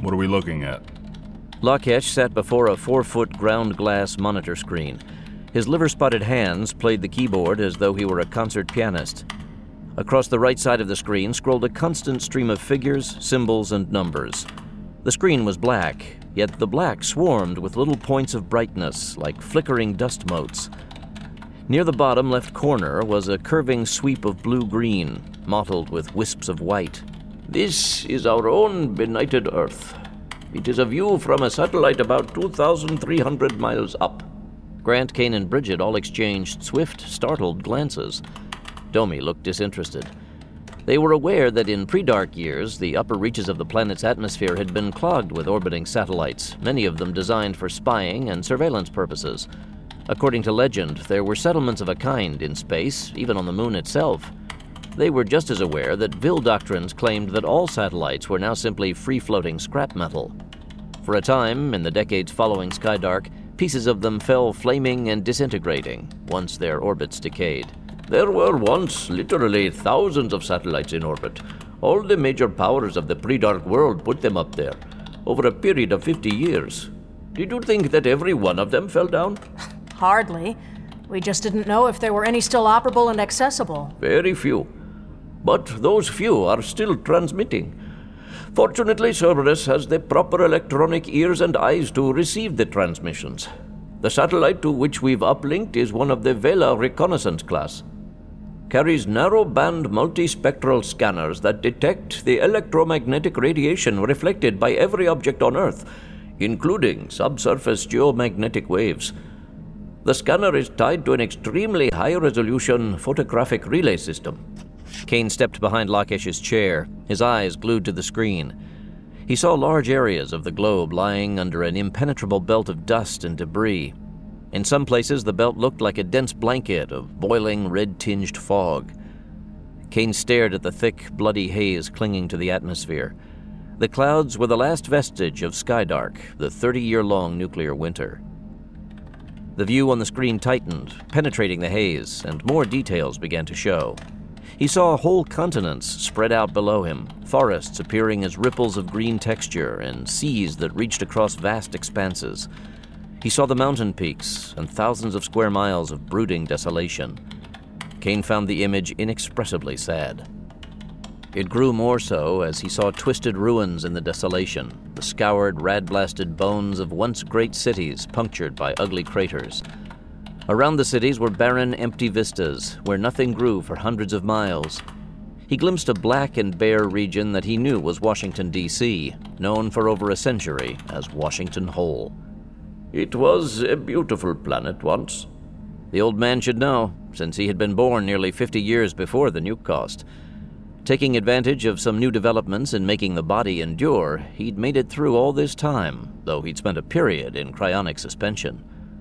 What are we looking at? Lakesh sat before a 4-foot ground glass monitor screen. His liver-spotted hands played the keyboard as though he were a concert pianist. Across the right side of the screen scrolled a constant stream of figures, symbols, and numbers. The screen was black, yet the black swarmed with little points of brightness, like flickering dust motes. Near the bottom left corner was a curving sweep of blue-green, mottled with wisps of white. This is our own benighted Earth. It is a view from a satellite about 2,300 miles up. Grant, Kane, and Bridget all exchanged swift, startled glances. Domi looked disinterested. They were aware that in pre-dark years, the upper reaches of the planet's atmosphere had been clogged with orbiting satellites, many of them designed for spying and surveillance purposes. According to legend, there were settlements of a kind in space, even on the moon itself. They were just as aware that Vil doctrines claimed that all satellites were now simply free-floating scrap metal. For a time, in the decades following Skydark, pieces of them fell flaming and disintegrating once their orbits decayed. There were once literally thousands of satellites in orbit. All the major powers of the pre-dark world put them up there, over a period of 50 years. Did you think that every one of them fell down? Hardly. We just didn't know if there were any still operable and accessible. Very few. But those few are still transmitting. Fortunately, Cerberus has the proper electronic ears and eyes to receive the transmissions. The satellite to which we've uplinked is one of the Vela reconnaissance class. Carries narrow-band multispectral scanners that detect the electromagnetic radiation reflected by every object on Earth, including subsurface geomagnetic waves. The scanner is tied to an extremely high-resolution photographic relay system. Kane stepped behind Lakesh's chair, his eyes glued to the screen. He saw large areas of the globe lying under an impenetrable belt of dust and debris. In some places, the belt looked like a dense blanket of boiling, red-tinged fog. Kane stared at the thick, bloody haze clinging to the atmosphere. The clouds were the last vestige of Skydark, the 30-year-long nuclear winter. The view on the screen tightened, penetrating the haze, and more details began to show. He saw whole continents spread out below him, forests appearing as ripples of green texture, and seas that reached across vast expanses. He saw the mountain peaks and thousands of square miles of brooding desolation. Kane found the image inexpressibly sad. It grew more so as he saw twisted ruins in the desolation, the scoured, rad-blasted bones of once great cities punctured by ugly craters. Around the cities were barren, empty vistas, where nothing grew for hundreds of miles. He glimpsed a black and bare region that he knew was Washington, D.C., known for over a century as Washington Hole. It was a beautiful planet once. The old man should know, since he had been born nearly 50 years before the nuke cost. Taking advantage of some new developments in making the body endure, he'd made it through all this time, though he'd spent a period in cryonic suspension.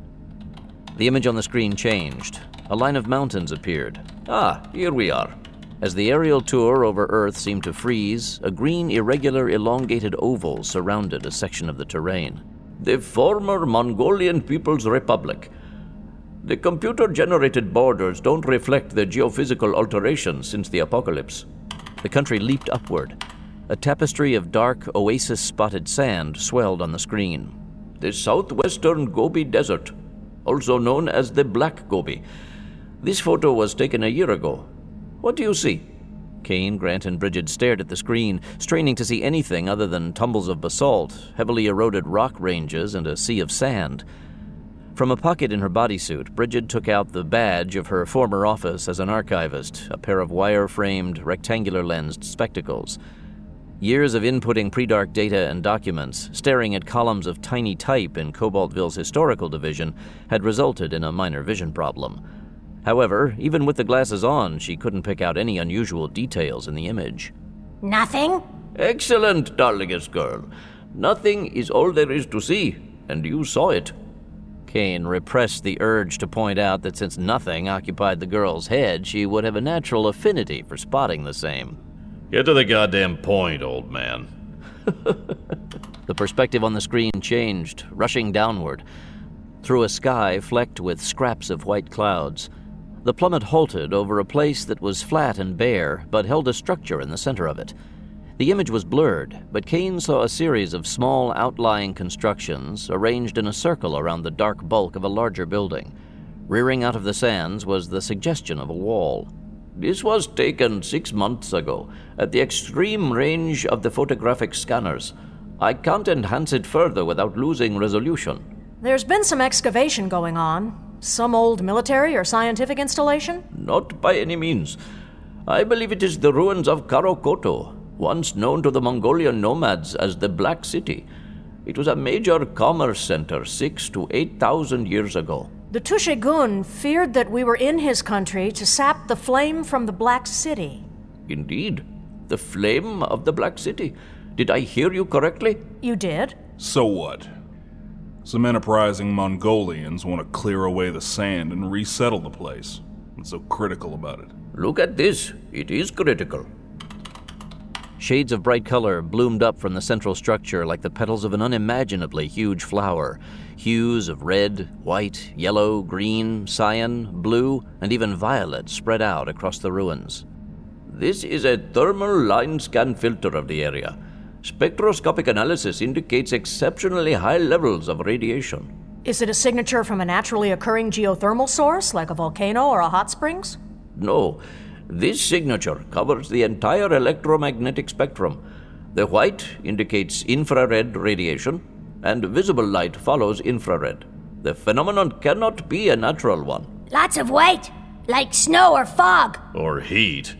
The image on the screen changed. A line of mountains appeared. Ah, here we are. As the aerial tour over Earth seemed to freeze, a green, irregular, elongated oval surrounded a section of the terrain. The former Mongolian People's Republic. The computer-generated borders don't reflect the geophysical alterations since the apocalypse. The country leaped upward. A tapestry of dark, oasis-spotted sand swelled on the screen. The southwestern Gobi Desert, also known as the Black Gobi. This photo was taken a year ago. What do you see? Kane, Grant, and Bridget stared at the screen, straining to see anything other than tumbles of basalt, heavily eroded rock ranges, and a sea of sand. From a pocket in her bodysuit, Bridget took out the badge of her former office as an archivist, a pair of wire-framed, rectangular-lensed spectacles. Years of inputting pre-dark data and documents, staring at columns of tiny type in Cobaltville's historical division, had resulted in a minor vision problem. However, even with the glasses on, she couldn't pick out any unusual details in the image. Nothing? Excellent, darlingest girl. Nothing is all there is to see, and you saw it. Kane repressed the urge to point out that since nothing occupied the girl's head, she would have a natural affinity for spotting the same. Get to the goddamn point, old man. The perspective on the screen changed, rushing downward, through a sky flecked with scraps of white clouds. The plummet halted over a place that was flat and bare, but held a structure in the center of it. The image was blurred, but Kane saw a series of small outlying constructions arranged in a circle around the dark bulk of a larger building. Rearing out of the sands was the suggestion of a wall. This was taken 6 months ago, at the extreme range of the photographic scanners. I can't enhance it further without losing resolution. There's been some excavation going on. Some old military or scientific installation? Not by any means. I believe it is the ruins of Karakoto, once known to the Mongolian nomads as the Black City. It was a major commerce center 6,000 to 8,000 years ago. The Tushegun feared that we were in his country to sap the flame from the Black City. Indeed. The flame of the Black City. Did I hear you correctly? You did? So what? Some enterprising Mongolians want to clear away the sand and resettle the place. What's so critical about it? Look at this. It is critical. Shades of bright color bloomed up from the central structure like the petals of an unimaginably huge flower. Hues of red, white, yellow, green, cyan, blue, and even violet spread out across the ruins. This is a thermal line scan filter of the area. Spectroscopic analysis indicates exceptionally high levels of radiation. Is it a signature from a naturally occurring geothermal source, like a volcano or a hot springs? No. This signature covers the entire electromagnetic spectrum. The white indicates infrared radiation, and visible light follows infrared. The phenomenon cannot be a natural one. Lots of white, like snow or fog. Or heat.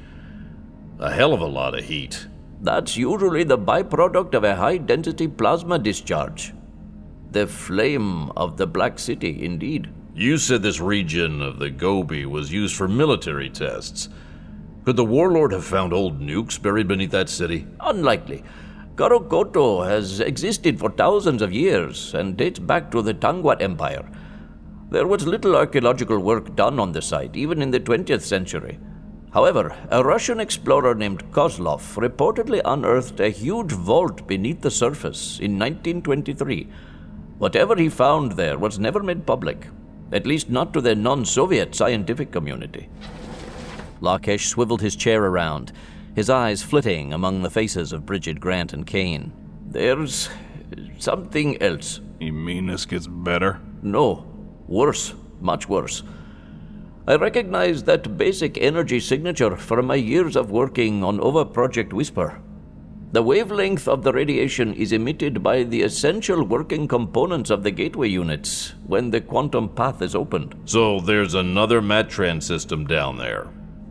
A hell of a lot of heat. That's usually the byproduct of a high-density plasma discharge. The flame of the Black City, indeed. You said this region of the Gobi was used for military tests. Could the warlord have found old nukes buried beneath that city? Unlikely. Karakoto has existed for thousands of years and dates back to the Tangwat Empire. There was little archaeological work done on the site, even in the 20th century. However, a Russian explorer named Kozlov reportedly unearthed a huge vault beneath the surface in 1923. Whatever he found there was never made public, at least not to the non-Soviet scientific community. Lakesh swiveled his chair around, his eyes flitting among the faces of Bridget, Grant, and Kane. There's something else. You mean this gets better? No. Worse. Much worse. I recognize that basic energy signature from my years of working on OVA Project Whisper. The wavelength of the radiation is emitted by the essential working components of the gateway units when the quantum path is opened. So there's another Matran system down there.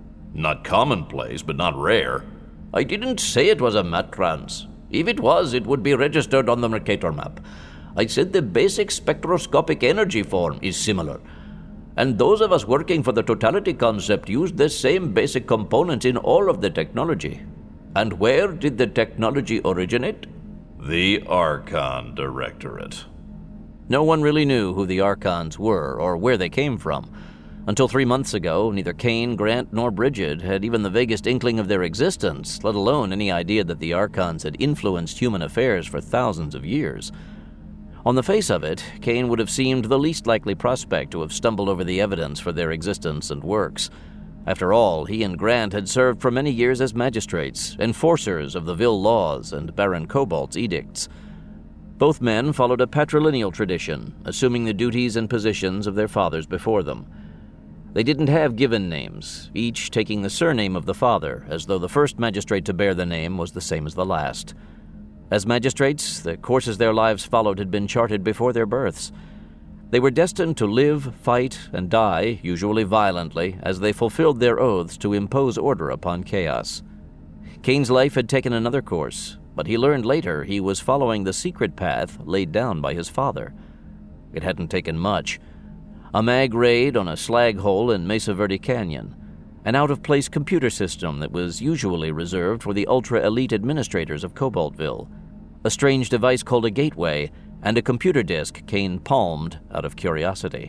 Not commonplace, but not rare. I didn't say it was a Matrans. If it was, it would be registered on the Mercator map. I said the basic spectroscopic energy form is similar. And those of us working for the totality concept used the same basic components in all of the technology. And where did the technology originate? The Archon Directorate. No one really knew who the Archons were or where they came from. Until 3 months ago, neither Kane, Grant, nor Bridget had even the vaguest inkling of their existence, let alone any idea that the Archons had influenced human affairs for thousands of years. On the face of it, Kane would have seemed the least likely prospect to have stumbled over the evidence for their existence and works. After all, he and Grant had served for many years as magistrates, enforcers of the Vil laws and Baron Cobalt's edicts. Both men followed a patrilineal tradition, assuming the duties and positions of their fathers before them. They didn't have given names, each taking the surname of the father, as though the first magistrate to bear the name was the same as the last. As magistrates, the courses their lives followed had been charted before their births. They were destined to live, fight, and die, usually violently, as they fulfilled their oaths to impose order upon chaos. Kane's life had taken another course, but he learned later he was following the secret path laid down by his father. It hadn't taken much. A mag raid on a slag hole in Mesa Verde Canyon, an out-of-place computer system that was usually reserved for the ultra-elite administrators of Cobaltville, a strange device called a gateway, and a computer disk Kane palmed out of curiosity.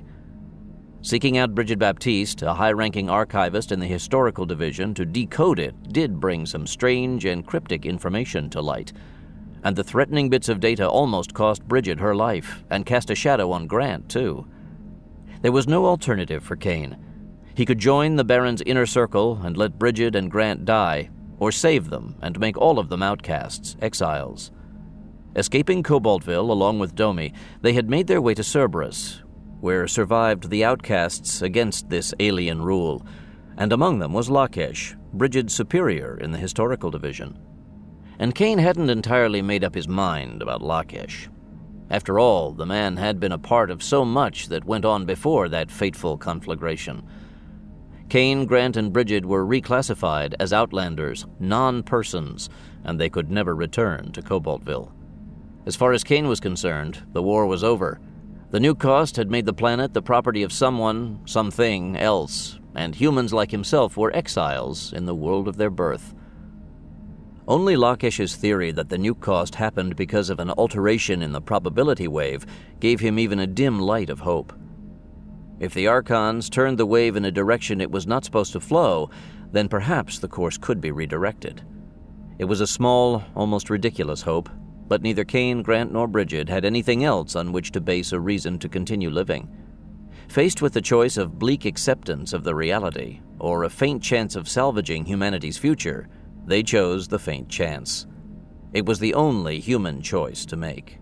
Seeking out Bridget Baptiste, a high-ranking archivist in the historical division, to decode it did bring some strange and cryptic information to light, and the threatening bits of data almost cost Bridget her life, and cast a shadow on Grant, too. There was no alternative for Kane. He could join the Baron's inner circle and let Bridget and Grant die, or save them and make all of them outcasts, exiles. Escaping Cobaltville along with Domi, they had made their way to Cerberus, where survived the outcasts against this alien rule, and among them was Lakesh, Brigid's superior in the historical division. And Kane hadn't entirely made up his mind about Lakesh. After all, the man had been a part of so much that went on before that fateful conflagration. Kane, Grant, and Brigid were reclassified as Outlanders, non-persons, and they could never return to Cobaltville. As far as Kane was concerned, the war was over. The New Cost had made the planet the property of someone, something else, and humans like himself were exiles in the world of their birth. Only Lakesh's theory that the New Cost happened because of an alteration in the probability wave gave him even a dim light of hope. If the Archons turned the wave in a direction it was not supposed to flow, then perhaps the course could be redirected. It was a small, almost ridiculous hope, but neither Kane, Grant, nor Brigid had anything else on which to base a reason to continue living. Faced with the choice of bleak acceptance of the reality, or a faint chance of salvaging humanity's future, they chose the faint chance. It was the only human choice to make.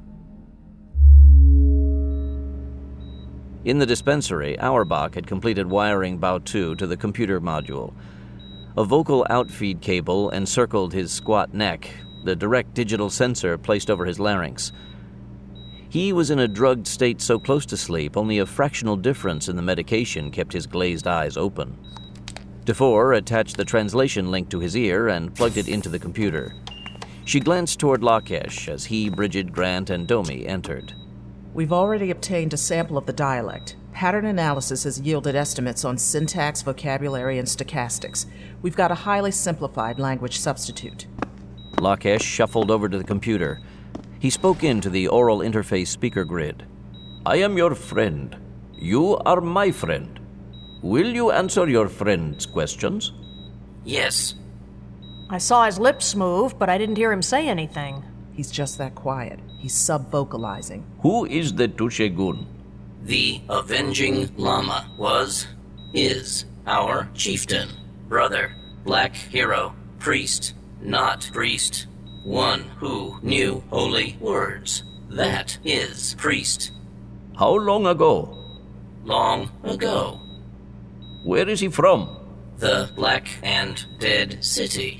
In the dispensary, Auerbach had completed wiring Bao-Tu to the computer module. A vocal outfeed cable encircled his squat neck, the direct digital sensor placed over his larynx. He was in a drugged state so close to sleep, only a fractional difference in the medication kept his glazed eyes open. Defour attached the translation link to his ear and plugged it into the computer. She glanced toward Lakesh as he, Brigid, Grant, and Domi entered. We've already obtained a sample of the dialect. Pattern analysis has yielded estimates on syntax, vocabulary, and stochastics. We've got a highly simplified language substitute. Lakesh shuffled over to the computer. He spoke into the oral interface speaker grid. I am your friend. You are my friend. Will you answer your friend's questions? Yes. I saw his lips move, but I didn't hear him say anything. He's just that quiet. He's sub-vocalizing. Who is the Tushegun? The Avenging Lama is our chieftain, brother, black hero, priest, not priest, one who knew holy words. That is priest. How long ago? Long ago. Where is he from? The Black and Dead City.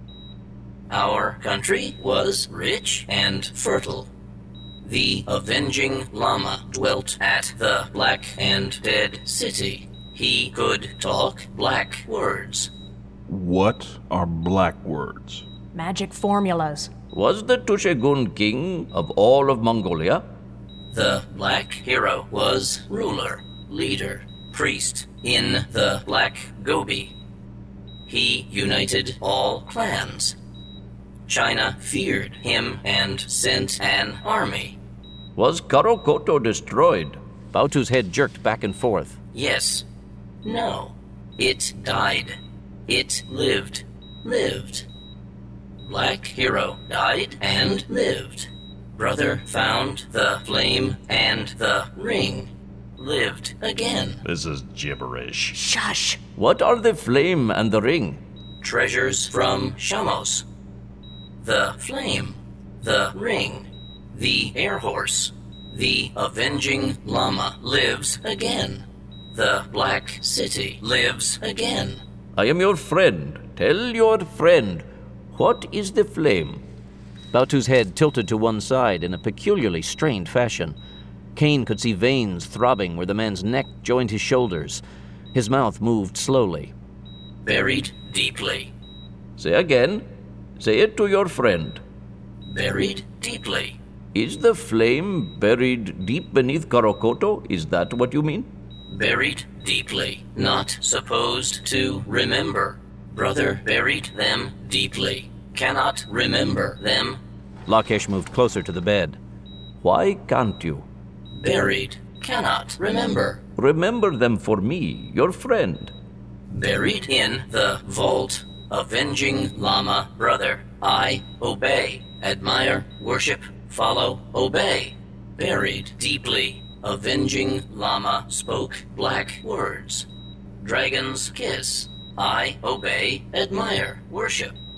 Our country was rich and fertile. The Avenging Lama dwelt at the Black and Dead City. He could talk black words. What are black words? Magic formulas. Was the Tushegun king of all of Mongolia? The Black Hero was ruler, leader, priest in the Black Gobi. He united all clans. China feared him and sent an army. Was Karakoto destroyed? Bao-Tu's head jerked back and forth. Yes. No. It died. It lived. Black Hero died and lived. Brother found the flame and the ring. Lived again. This is gibberish. Shush! What are the flame and the ring? Treasures from Shamos. The flame. The ring. The air horse. The Avenging Lama lives again. The Black City lives again. I am your friend. Tell your friend. What is the flame? Bao-Tu's head tilted to one side in a peculiarly strained fashion. Kane could see veins throbbing where the man's neck joined his shoulders. His mouth moved slowly. Buried deeply. Say again. Say it to your friend. Buried deeply. Is the flame buried deep beneath Karakoto? Is that what you mean? Buried deeply. Not supposed to remember. Brother buried them deeply. Cannot remember them. Lakesh moved closer to the bed. Why can't you? Buried. Cannot remember. Remember them for me, your friend. Buried in the vault. Avenging Lama, brother. I obey. Admire, worship, follow, obey. Buried deeply. Avenging Lama spoke black words. Dragon's kiss. I obey, admire, worship.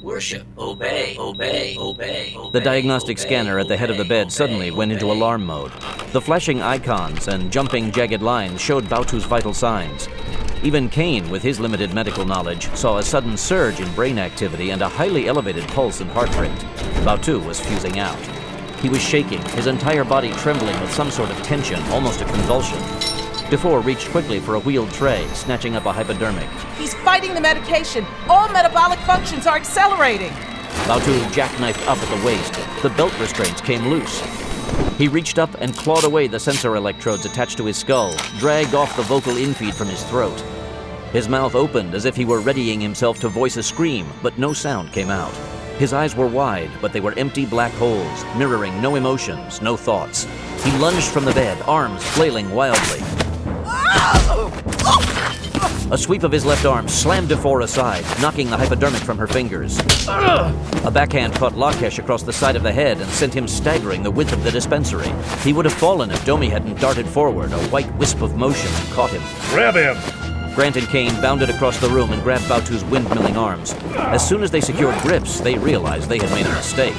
Worship. Obey. Obey. Obey. The diagnostic scanner at the head of the bed suddenly went into alarm mode. The flashing icons and jumping jagged lines showed Bautu's vital signs. Even Kane, with his limited medical knowledge, saw a sudden surge in brain activity and a highly elevated pulse and heart rate. Bautu was fusing out. He was shaking, his entire body trembling with some sort of tension, almost a convulsion. Dufour reached quickly for a wheeled tray, snatching up a hypodermic. He's fighting the medication. All metabolic functions are accelerating. Bautu jackknifed up at the waist. The belt restraints came loose. He reached up and clawed away the sensor electrodes attached to his skull, dragged off the vocal infeed from his throat. His mouth opened as if he were readying himself to voice a scream, but no sound came out. His eyes were wide, but they were empty black holes, mirroring no emotions, no thoughts. He lunged from the bed, arms flailing wildly. A sweep of his left arm slammed Dufour aside, knocking the hypodermic from her fingers. A backhand caught Lakesh across the side of the head and sent him staggering the width of the dispensary. He would have fallen if Domi hadn't darted forward, a white wisp of motion, and caught him. Grab him! Grant and Kane bounded across the room and grabbed Bautu's windmilling arms. As soon as they secured grips, they realized they had made a mistake.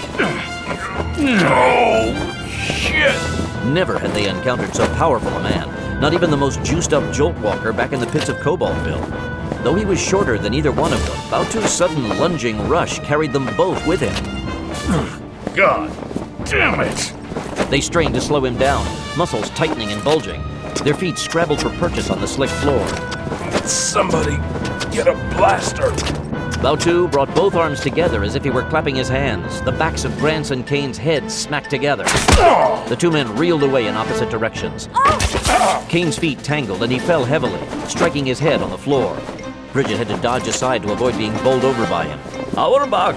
Oh, shit! Never had they encountered so powerful a man, not even the most juiced-up jolt walker back in the pits of Cobaltville. Though he was shorter than either one of them, Bautu's sudden lunging rush carried them both with him. God damn it! They strained to slow him down, muscles tightening and bulging. Their feet scrabbled for purchase on the slick floor. Somebody get a blaster. Bautu brought both arms together as if he were clapping his hands. The backs of Grant's and Kane's heads smacked together. The two men reeled away in opposite directions. Kane's feet tangled and he fell heavily, striking his head on the floor. Bridget had to dodge aside to avoid being bowled over by him. Auerbach!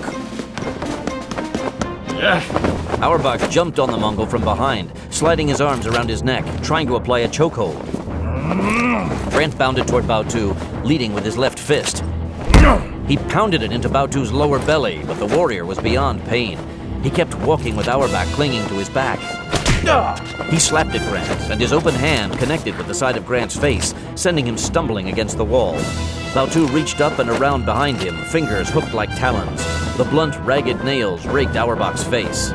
Auerbach jumped on the Mongol from behind, sliding his arms around his neck, trying to apply a chokehold. Grant bounded toward Bautu, leading with his left fist. He pounded it into Bautu's lower belly, but the warrior was beyond pain. He kept walking with Auerbach clinging to his back. He slapped at Grant, and his open hand connected with the side of Grant's face, sending him stumbling against the wall. Bautu reached up and around behind him, fingers hooked like talons. The blunt, ragged nails raked Auerbach's face.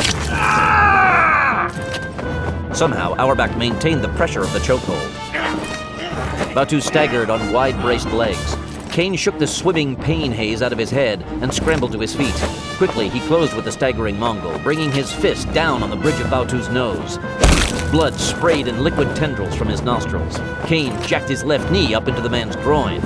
Somehow, Auerbach maintained the pressure of the chokehold. Bautu staggered on wide-braced legs. Kane shook the swimming pain haze out of his head and scrambled to his feet. Quickly, he closed with the staggering Mongol, bringing his fist down on the bridge of Bautu's nose. Blood sprayed in liquid tendrils from his nostrils. Kane jacked his left knee up into the man's groin.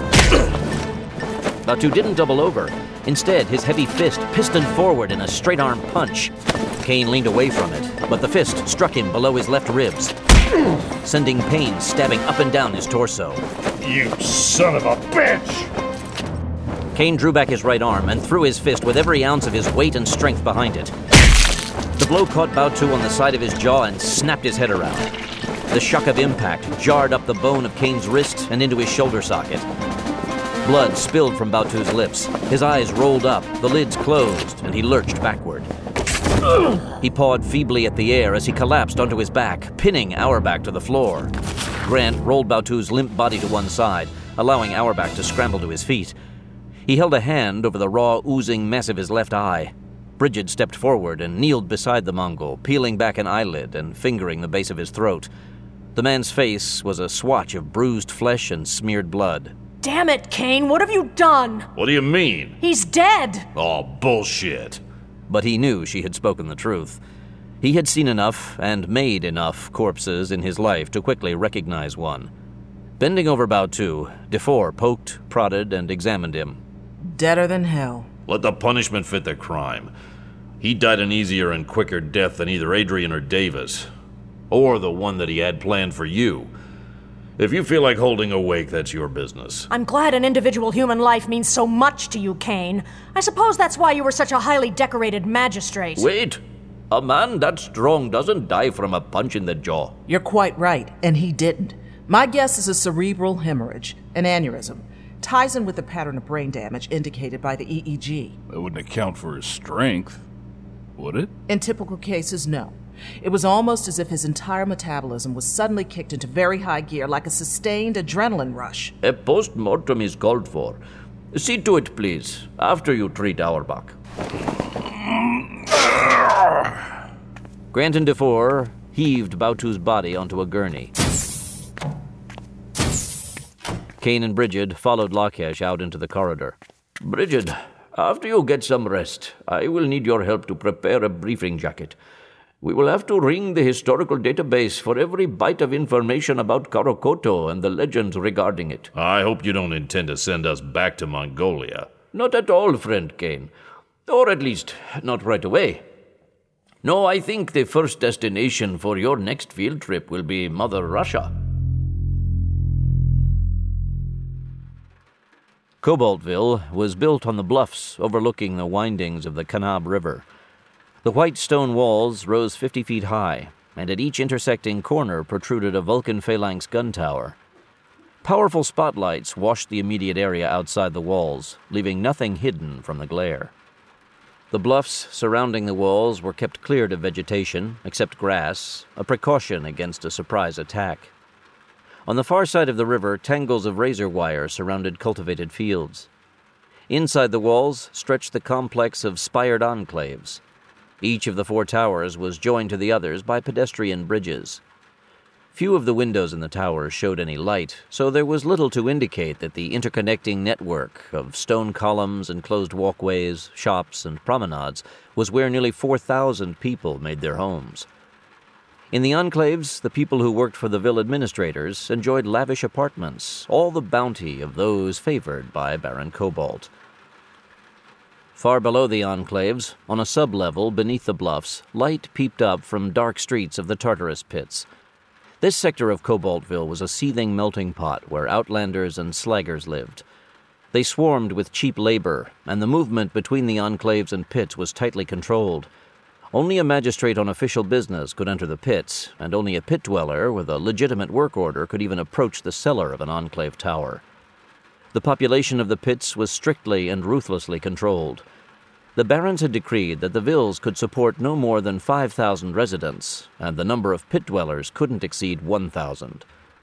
Bautu didn't double over. Instead, his heavy fist pistoned forward in a straight-arm punch. Kane leaned away from it, but the fist struck him below his left ribs, sending pain stabbing up and down his torso. You son of a bitch! Kane drew back his right arm and threw his fist with every ounce of his weight and strength behind it. The blow caught Bautu on the side of his jaw and snapped his head around. The shock of impact jarred up the bone of Kane's wrist and into his shoulder socket. Blood spilled from Bautu's lips. His eyes rolled up, the lids closed, and he lurched backward. He pawed feebly at the air as he collapsed onto his back, pinning Auerbach to the floor. Grant rolled Bautu's limp body to one side, allowing Auerbach to scramble to his feet. He held a hand over the raw, oozing mess of his left eye. Bridget stepped forward and kneeled beside the Mongol, peeling back an eyelid and fingering the base of his throat. The man's face was a swatch of bruised flesh and smeared blood. Damn it, Kane, what have you done? What do you mean? He's dead! Oh, bullshit. But he knew she had spoken the truth. He had seen enough and made enough corpses in his life to quickly recognize one. Bending over Bautu, Dufour poked, prodded, and examined him. Deader than hell. Let the punishment fit the crime. He died an easier and quicker death than either Adrian or Davis. Or the one that he had planned for you. If you feel like holding a wake, that's your business. I'm glad an individual human life means so much to you, Kane. I suppose that's why you were such a highly decorated magistrate. Wait! A man that strong doesn't die from a punch in the jaw. You're quite right, and he didn't. My guess is a cerebral hemorrhage, an aneurysm. Ties in with the pattern of brain damage indicated by the EEG. That wouldn't account for his strength, would it? In typical cases, no. It was almost as if his entire metabolism was suddenly kicked into very high gear like a sustained adrenaline rush. A post-mortem is called for. See to it, please, after you treat Auerbach. Granton DeFore heaved Bautu's body onto a gurney. Kane and Brigid followed Lakesh out into the corridor. Brigid, after you get some rest, I will need your help to prepare a briefing jacket. We will have to ring the historical database for every bite of information about Karakoto and the legends regarding it. I hope you don't intend to send us back to Mongolia. Not at all, friend Kane. Or at least, not right away. No, I think the first destination for your next field trip will be Mother Russia. Cobaltville was built on the bluffs overlooking the windings of the Kanab River. The white stone walls rose 50 feet high, and at each intersecting corner protruded a Vulcan Phalanx gun tower. Powerful spotlights washed the immediate area outside the walls, leaving nothing hidden from the glare. The bluffs surrounding the walls were kept cleared of vegetation, except grass, a precaution against a surprise attack. On the far side of the river, tangles of razor wire surrounded cultivated fields. Inside the walls stretched the complex of spired enclaves. Each of the 4 towers was joined to the others by pedestrian bridges. Few of the windows in the towers showed any light, so there was little to indicate that the interconnecting network of stone columns, enclosed walkways, shops, and promenades was where nearly 4,000 people made their homes. In the enclaves, the people who worked for the Ville administrators enjoyed lavish apartments, all the bounty of those favored by Baron Cobalt. Far below the enclaves, on a sub-level beneath the bluffs, light peeped up from dark streets of the Tartarus pits. This sector of Cobaltville was a seething melting pot where outlanders and slaggers lived. They swarmed with cheap labor, and the movement between the enclaves and pits was tightly controlled. Only a magistrate on official business could enter the pits, and only a pit dweller with a legitimate work order could even approach the cellar of an enclave tower. The population of the pits was strictly and ruthlessly controlled. The barons had decreed that the villes could support no more than 5,000 residents, and the number of pit dwellers couldn't exceed 1,000.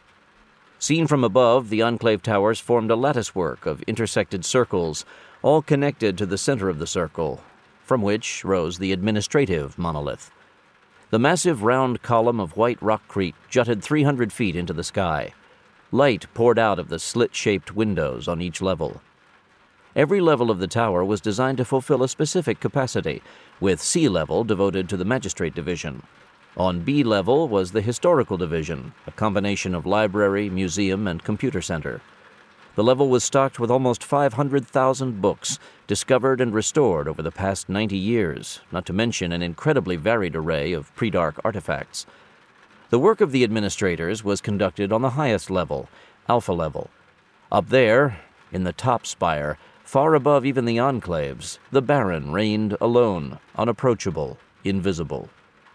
Seen from above, the enclave towers formed a latticework of intersected circles, all connected to the center of the circle, from which rose the administrative monolith. The massive round column of white rockcrete jutted 300 feet into the sky. Light poured out of the slit-shaped windows on each level. Every level of the tower was designed to fulfill a specific capacity, with C level devoted to the magistrate division. On B level was the historical division, a combination of library, museum, and computer center. The level was stocked with almost 500,000 books, discovered and restored over the past 90 years, not to mention an incredibly varied array of pre-dark artifacts. The work of the administrators was conducted on the highest level, Alpha level. Up there, in the top spire, far above even the enclaves, the Baron reigned alone, unapproachable, invisible.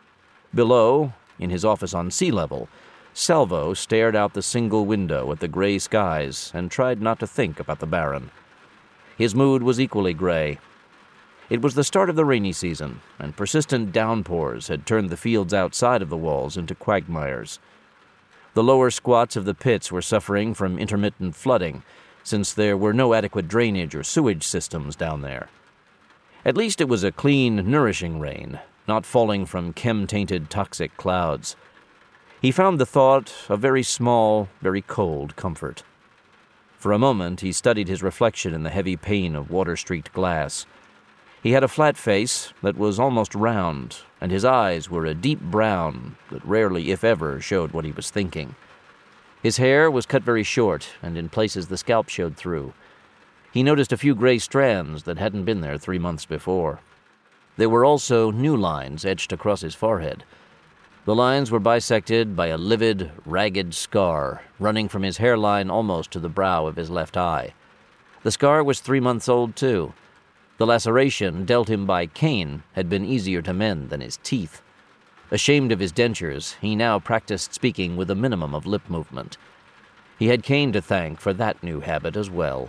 Below, in his office on sea level, Salvo stared out the single window at the gray skies and tried not to think about the Baron. His mood was equally gray. It was the start of the rainy season, and persistent downpours had turned the fields outside of the walls into quagmires. The lower squats of the pits were suffering from intermittent flooding, since there were no adequate drainage or sewage systems down there. At least it was a clean, nourishing rain, not falling from chem-tainted toxic clouds. He found the thought a very small, very cold comfort. For a moment, he studied his reflection in the heavy pane of water-streaked glass. He had a flat face that was almost round, and his eyes were a deep brown that rarely, if ever, showed what he was thinking. His hair was cut very short, and in places the scalp showed through. He noticed a few gray strands that hadn't been there 3 months before. There were also new lines etched across his forehead. The lines were bisected by a livid, ragged scar running from his hairline almost to the brow of his left eye. The scar was 3 months old, too. The laceration dealt him by Kane had been easier to mend than his teeth. Ashamed of his dentures, he now practiced speaking with a minimum of lip movement. He had Kane to thank for that new habit as well.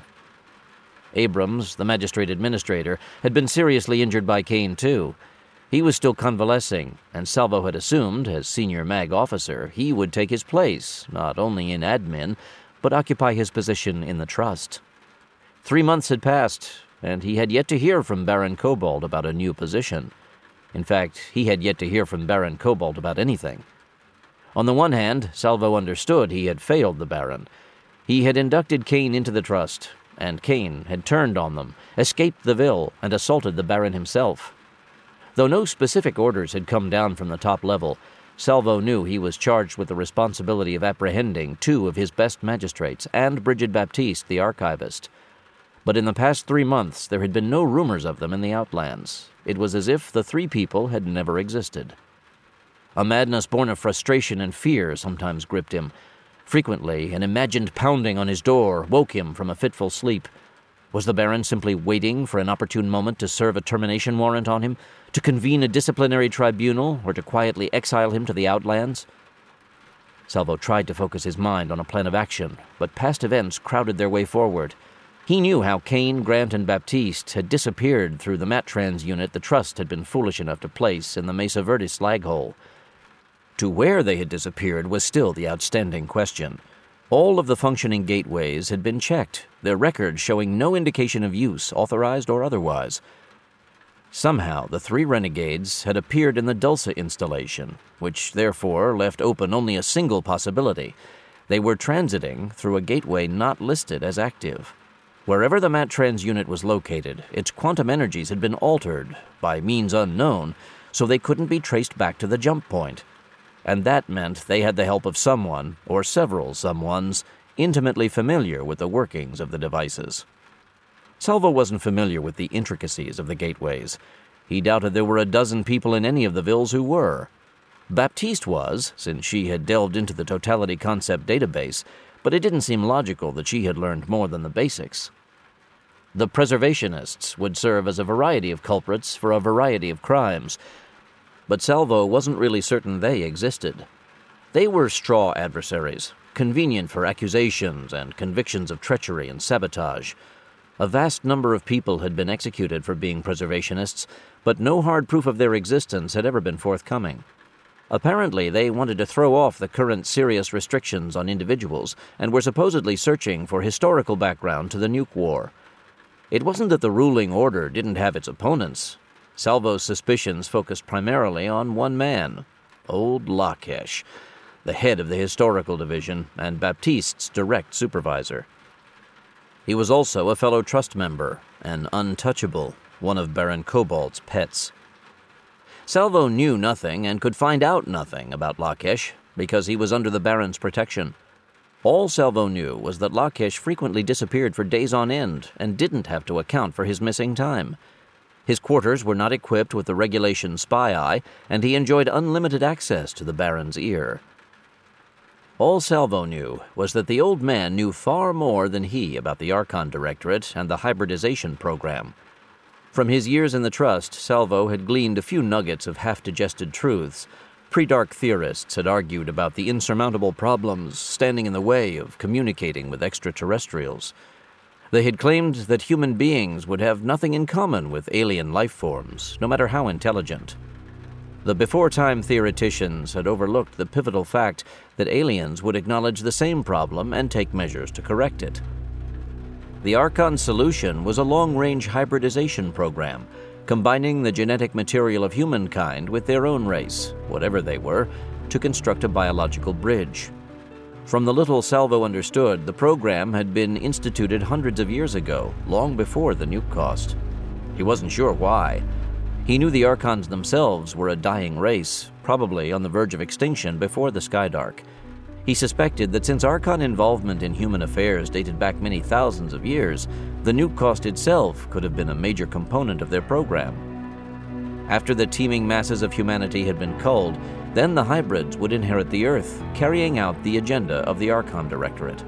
Abrams, the magistrate administrator, had been seriously injured by Kane, too. He was still convalescing, and Salvo had assumed, as senior MAG officer, he would take his place, not only in admin, but occupy his position in the trust. 3 months had passed, and he had yet to hear from Baron Cobalt about a new position. In fact, he had yet to hear from Baron Cobalt about anything. On the one hand, Salvo understood he had failed the Baron. He had inducted Kane into the Trust, and Kane had turned on them, escaped the Ville, and assaulted the Baron himself. Though no specific orders had come down from the top level, Salvo knew he was charged with the responsibility of apprehending 2 of his best magistrates and Brigid Baptiste, the archivist. But in the past 3 months, there had been no rumors of them in the Outlands. It was as if the 3 people had never existed. A madness born of frustration and fear sometimes gripped him. Frequently, an imagined pounding on his door woke him from a fitful sleep. Was the Baron simply waiting for an opportune moment to serve a termination warrant on him, to convene a disciplinary tribunal, or to quietly exile him to the Outlands? Salvo tried to focus his mind on a plan of action, but past events crowded their way forward. He knew how Kane, Grant, and Baptiste had disappeared through the Matrans unit the Trust had been foolish enough to place in the Mesa Verde slag hole. To where they had disappeared was still the outstanding question. All of the functioning gateways had been checked, their records showing no indication of use, authorized or otherwise. Somehow, the 3 renegades had appeared in the Dulce installation, which therefore left open only a single possibility. They were transiting through a gateway not listed as active. Wherever the Matrans unit was located, its quantum energies had been altered, by means unknown, so they couldn't be traced back to the jump point. And that meant they had the help of someone, or several someones, intimately familiar with the workings of the devices. Salvo wasn't familiar with the intricacies of the gateways. He doubted there were a dozen people in any of the Villes who were. Baptiste was, since she had delved into the Totality Concept database, but it didn't seem logical that she had learned more than the basics. The preservationists would serve as a variety of culprits for a variety of crimes, but Salvo wasn't really certain they existed. They were straw adversaries, convenient for accusations and convictions of treachery and sabotage. A vast number of people had been executed for being preservationists, but no hard proof of their existence had ever been forthcoming. Apparently, they wanted to throw off the current serious restrictions on individuals and were supposedly searching for historical background to the Nuke War. It wasn't that the ruling order didn't have its opponents. Salvo's suspicions focused primarily on one man, Old Lakesh, the head of the Historical Division and Baptiste's direct supervisor. He was also a fellow Trust member, an untouchable, one of Baron Cobalt's pets. Salvo knew nothing and could find out nothing about Lakesh because he was under the Baron's protection. All Salvo knew was that Lakesh frequently disappeared for days on end and didn't have to account for his missing time. His quarters were not equipped with the regulation spy eye, and he enjoyed unlimited access to the Baron's ear. All Salvo knew was that the old man knew far more than he about the Archon Directorate and the hybridization program. From his years in the Trust, Salvo had gleaned a few nuggets of half-digested truths. Pre-Dark theorists had argued about the insurmountable problems standing in the way of communicating with extraterrestrials. They had claimed that human beings would have nothing in common with alien life forms, no matter how intelligent. The before-time theoreticians had overlooked the pivotal fact that aliens would acknowledge the same problem and take measures to correct it. The Archon solution was a long-range hybridization program, combining the genetic material of humankind with their own race, whatever they were, to construct a biological bridge. From the little Salvo understood, the program had been instituted hundreds of years ago, long before the nuke cost. He wasn't sure why. He knew the Archons themselves were a dying race, probably on the verge of extinction before the Skydark. He suspected that since Archon involvement in human affairs dated back many thousands of years, the nuke cost itself could have been a major component of their program. After the teeming masses of humanity had been culled, then the hybrids would inherit the Earth, carrying out the agenda of the Archon Directorate.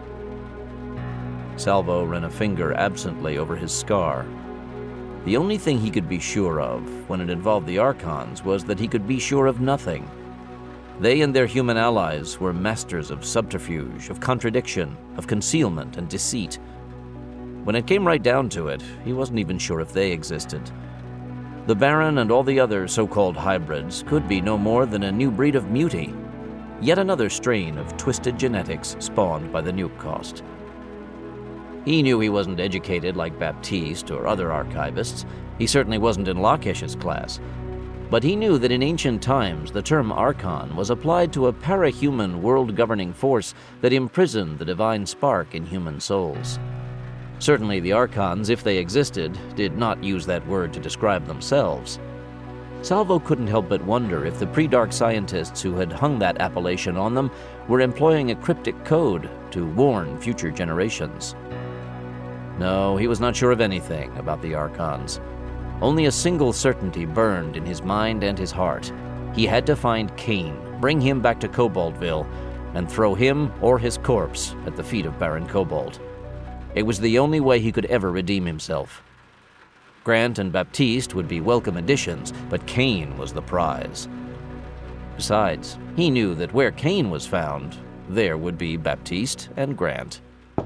Salvo ran a finger absently over his scar. The only thing he could be sure of when it involved the Archons was that he could be sure of nothing. They and their human allies were masters of subterfuge, of contradiction, of concealment and deceit. When it came right down to it, he wasn't even sure if they existed. The Baron and all the other so-called hybrids could be no more than a new breed of mutie, yet another strain of twisted genetics spawned by the nuke cost. He knew he wasn't educated like Baptiste or other archivists. He certainly wasn't in Lakesh's class. But he knew that in ancient times the term Archon was applied to a parahuman world-governing force that imprisoned the divine spark in human souls. Certainly the Archons, if they existed, did not use that word to describe themselves. Salvo couldn't help but wonder if the pre-Dark scientists who had hung that appellation on them were employing a cryptic code to warn future generations. No, he was not sure of anything about the Archons. Only a single certainty burned in his mind and his heart. He had to find Kane, bring him back to Cobaltville, and throw him or his corpse at the feet of Baron Cobalt. It was the only way he could ever redeem himself. Grant and Baptiste would be welcome additions, but Kane was the prize. Besides, he knew that where Kane was found, there would be Baptiste and Grant.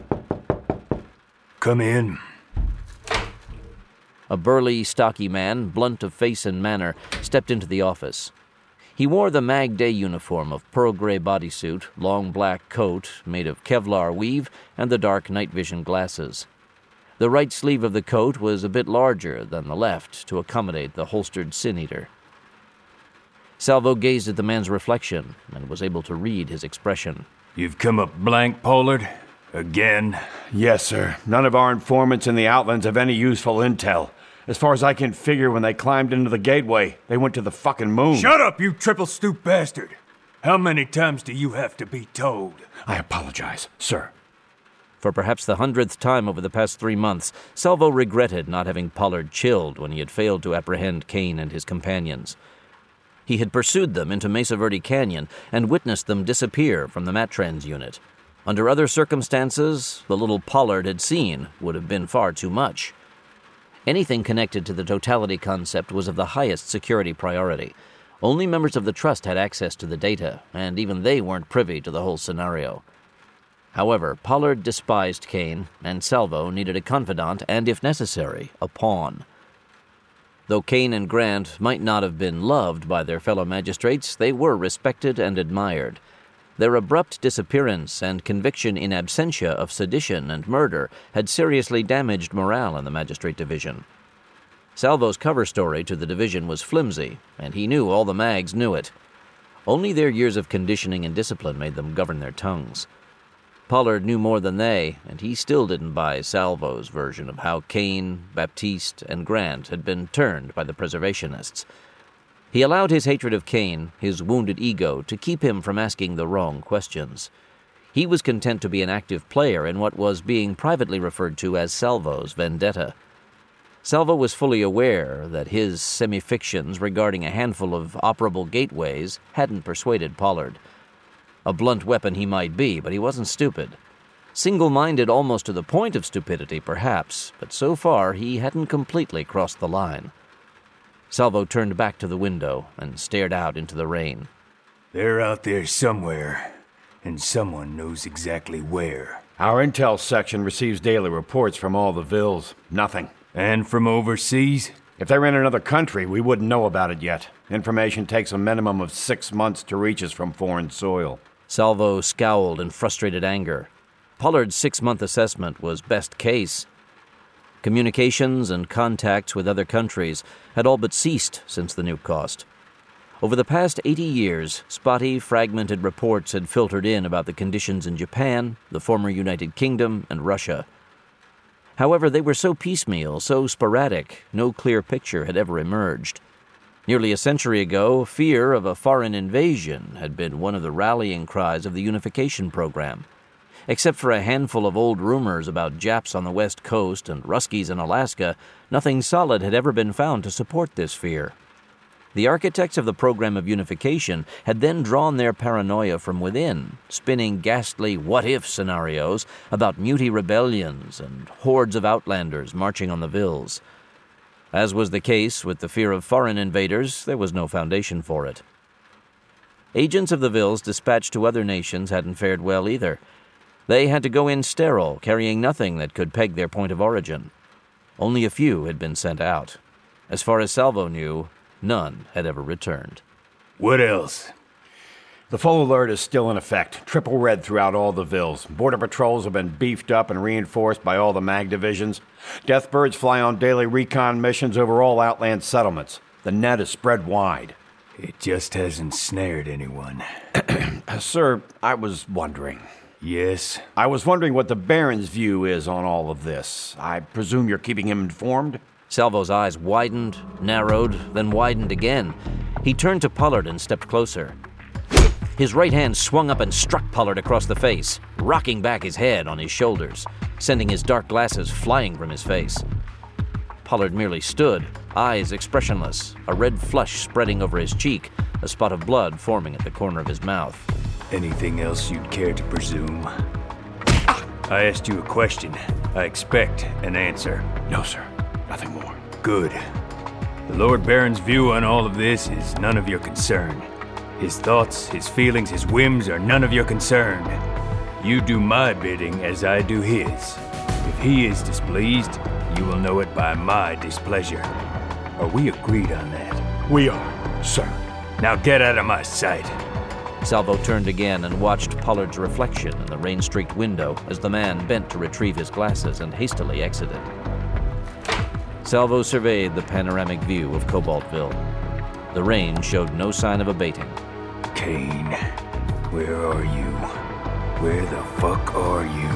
Come in. A burly, stocky man, blunt of face and manner, stepped into the office. He wore the Mag Day uniform of pearl gray bodysuit, long black coat made of Kevlar weave, and the dark night vision glasses. The right sleeve of the coat was a bit larger than the left to accommodate the holstered sin-eater. Salvo gazed at the man's reflection and was able to read his expression. You've come up blank, Pollard? Again? Yes, sir. None of our informants in the Outlands have any useful intel. As far as I can figure, when they climbed into the gateway, they went to the fucking moon. Shut up, you triple-stoop bastard! How many times do you have to be told? I apologize, sir. For perhaps the 100th time over the past 3 months, Salvo regretted not having Pollard chilled when he had failed to apprehend Kane and his companions. He had pursued them into Mesa Verde Canyon and witnessed them disappear from the Matrans unit. Under other circumstances, the little Pollard had seen would have been far too much. Anything connected to the totality concept was of the highest security priority. Only members of the Trust had access to the data, and even they weren't privy to the whole scenario. However, Pollard despised Kane, and Salvo needed a confidant and, if necessary, a pawn. Though Kane and Grant might not have been loved by their fellow magistrates, they were respected and admired. Their abrupt disappearance and conviction in absentia of sedition and murder had seriously damaged morale in the Magistrate Division. Salvo's cover story to the division was flimsy, and he knew all the mags knew it. Only their years of conditioning and discipline made them govern their tongues. Pollard knew more than they, and he still didn't buy Salvo's version of how Kane, Baptiste, and Grant had been turned by the preservationists. He allowed his hatred of Kane, his wounded ego, to keep him from asking the wrong questions. He was content to be an active player in what was being privately referred to as Salvo's vendetta. Salvo was fully aware that his semi-fictions regarding a handful of operable gateways hadn't persuaded Pollard. A blunt weapon he might be, but he wasn't stupid. Single-minded almost to the point of stupidity, perhaps, but so far he hadn't completely crossed the line. Salvo turned back to the window and stared out into the rain. They're out there somewhere, and someone knows exactly where. Our intel section receives daily reports from all the Vills. Nothing. And from overseas? If they were in another country, we wouldn't know about it yet. Information takes a minimum of 6 months to reach us from foreign soil. Salvo scowled in frustrated anger. Pollard's 6-month assessment was best case. Communications and contacts with other countries had all but ceased since the nuke cost. Over the past 80 years, spotty, fragmented reports had filtered in about the conditions in Japan, the former United Kingdom, and Russia. However, they were so piecemeal, so sporadic, no clear picture had ever emerged. Nearly a century ago, fear of a foreign invasion had been one of the rallying cries of the unification program. Except for a handful of old rumors about Japs on the West Coast and Ruskies in Alaska, nothing solid had ever been found to support this fear. The architects of the program of unification had then drawn their paranoia from within, spinning ghastly what-if scenarios about muty rebellions and hordes of outlanders marching on the Vills. As was the case with the fear of foreign invaders, there was no foundation for it. Agents of the Vills dispatched to other nations hadn't fared well either. They had to go in sterile, carrying nothing that could peg their point of origin. Only a few had been sent out. As far as Salvo knew, none had ever returned. What else? The full alert is still in effect. Triple red throughout all the vills. Border patrols have been beefed up and reinforced by all the MAG divisions. Deathbirds fly on daily recon missions over all outland settlements. The net is spread wide. It just hasn't snared anyone. Sir, I was wondering. Yes? I was wondering what the Baron's view is on all of this. I presume you're keeping him informed? Salvo's eyes widened, narrowed, then widened again. He turned to Pollard and stepped closer. His right hand swung up and struck Pollard across the face, rocking back his head on his shoulders, sending his dark glasses flying from his face. Pollard merely stood, eyes expressionless, a red flush spreading over his cheek, a spot of blood forming at the corner of his mouth. Anything else you'd care to presume? I asked you a question. I expect an answer. No, sir. Nothing more. Good. The Lord Baron's view on all of this is none of your concern. His thoughts, his feelings, his whims are none of your concern. You do my bidding as I do his. If he is displeased, you will know it by my displeasure. Are we agreed on that? We are, sir. Now get out of my sight. Salvo turned again and watched Pollard's reflection in the rain-streaked window as the man bent to retrieve his glasses and hastily exited. Salvo surveyed the panoramic view of Cobaltville. The rain showed no sign of abating. Kane, where are you? Where the fuck are you?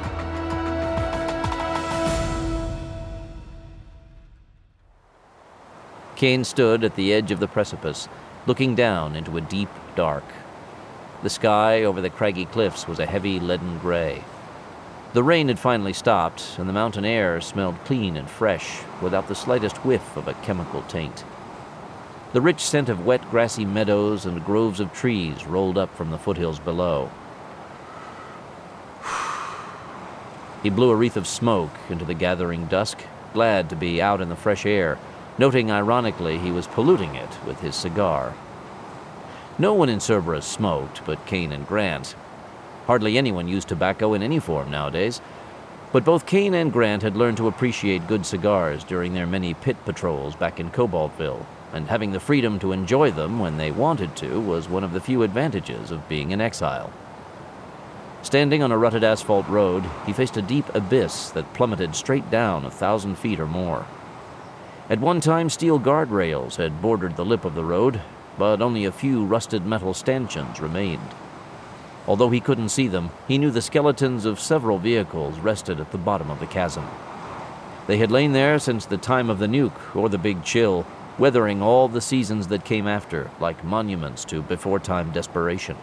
Kane stood at the edge of the precipice, looking down into a deep dark. The sky over the craggy cliffs was a heavy leaden gray. The rain had finally stopped, and the mountain air smelled clean and fresh, without the slightest whiff of a chemical taint. The rich scent of wet, grassy meadows and groves of trees rolled up from the foothills below. He blew a wreath of smoke into the gathering dusk, glad to be out in the fresh air, noting ironically he was polluting it with his cigar. No one in Cerberus smoked but Kane and Grant. Hardly anyone used tobacco in any form nowadays, but both Kane and Grant had learned to appreciate good cigars during their many pit patrols back in Cobaltville, and having the freedom to enjoy them when they wanted to was one of the few advantages of being in exile. Standing on a rutted asphalt road, he faced a deep abyss that plummeted straight down 1,000 feet or more. At one time, steel guardrails had bordered the lip of the road, but only a few rusted metal stanchions remained. Although he couldn't see them, he knew the skeletons of several vehicles rested at the bottom of the chasm. They had lain there since the time of the nuke or the Big Chill, weathering all the seasons that came after, like monuments to before-time desperation.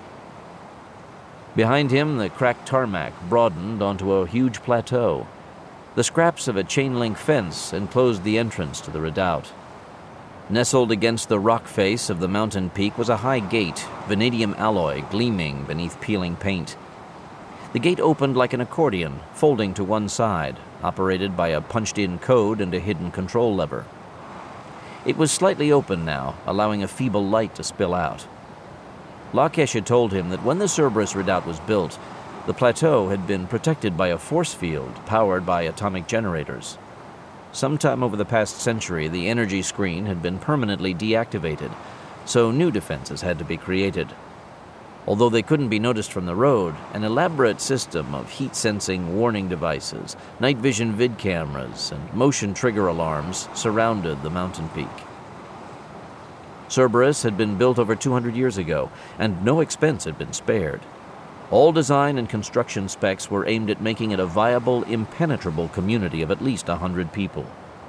Behind him, the cracked tarmac broadened onto a huge plateau. The scraps of a chain-link fence enclosed the entrance to the redoubt. Nestled against the rock face of the mountain peak was a high gate, vanadium alloy gleaming beneath peeling paint. The gate opened like an accordion, folding to one side, operated by a punched-in code and a hidden control lever. It was slightly open now, allowing a feeble light to spill out. Lakesh had told him that when the Cerberus redoubt was built, the plateau had been protected by a force field powered by atomic generators. Sometime over the past century, the energy screen had been permanently deactivated, so new defenses had to be created. Although they couldn't be noticed from the road, an elaborate system of heat-sensing warning devices, night vision vid cameras, and motion trigger alarms surrounded the mountain peak. Cerberus had been built over 200 years ago, and no expense had been spared. All design and construction specs were aimed at making it a viable, impenetrable community of at least 100 people.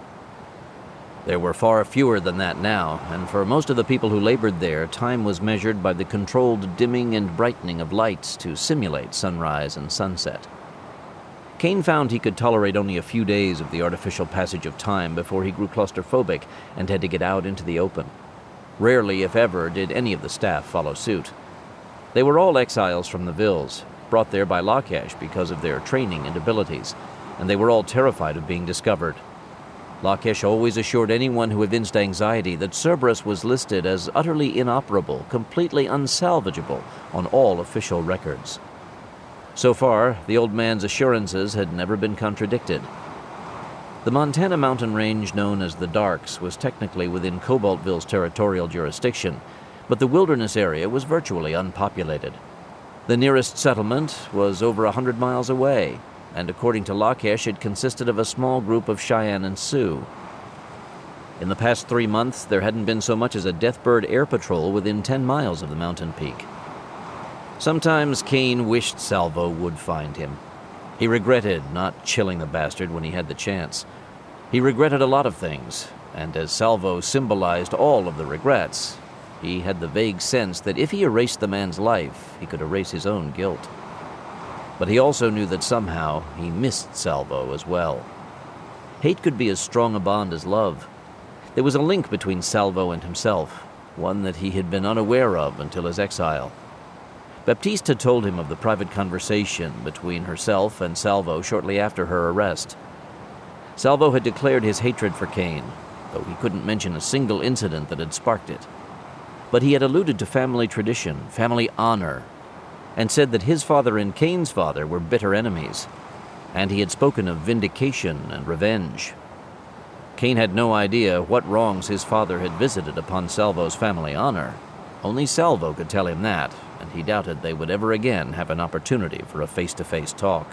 There were far fewer than that now, and for most of the people who labored there, time was measured by the controlled dimming and brightening of lights to simulate sunrise and sunset. Kane found he could tolerate only a few days of the artificial passage of time before he grew claustrophobic and had to get out into the open. Rarely, if ever, did any of the staff follow suit. They were all exiles from the Vills, brought there by Lakesh because of their training and abilities, and they were all terrified of being discovered. Lakesh always assured anyone who evinced anxiety that Cerberus was listed as utterly inoperable, completely unsalvageable on all official records. So far, the old man's assurances had never been contradicted. The Montana mountain range known as the Darks was technically within Cobaltville's territorial jurisdiction, but the wilderness area was virtually unpopulated. The nearest settlement was over 100 miles away, and according to Lakesh, it consisted of a small group of Cheyenne and Sioux. In the past 3 months, there hadn't been so much as a Deathbird air patrol within 10 miles of the mountain peak. Sometimes Kane wished Salvo would find him. He regretted not chilling the bastard when he had the chance. He regretted a lot of things, and as Salvo symbolized all of the regrets, he had the vague sense that if he erased the man's life, he could erase his own guilt. But he also knew that somehow he missed Salvo as well. Hate could be as strong a bond as love. There was a link between Salvo and himself, one that he had been unaware of until his exile. Baptiste had told him of the private conversation between herself and Salvo shortly after her arrest. Salvo had declared his hatred for Kane, though he couldn't mention a single incident that had sparked it. But he had alluded to family tradition, family honor, and said that his father and Kane's father were bitter enemies, and he had spoken of vindication and revenge. Kane had no idea what wrongs his father had visited upon Salvo's family honor. Only Salvo could tell him that, and he doubted they would ever again have an opportunity for a face-to-face talk.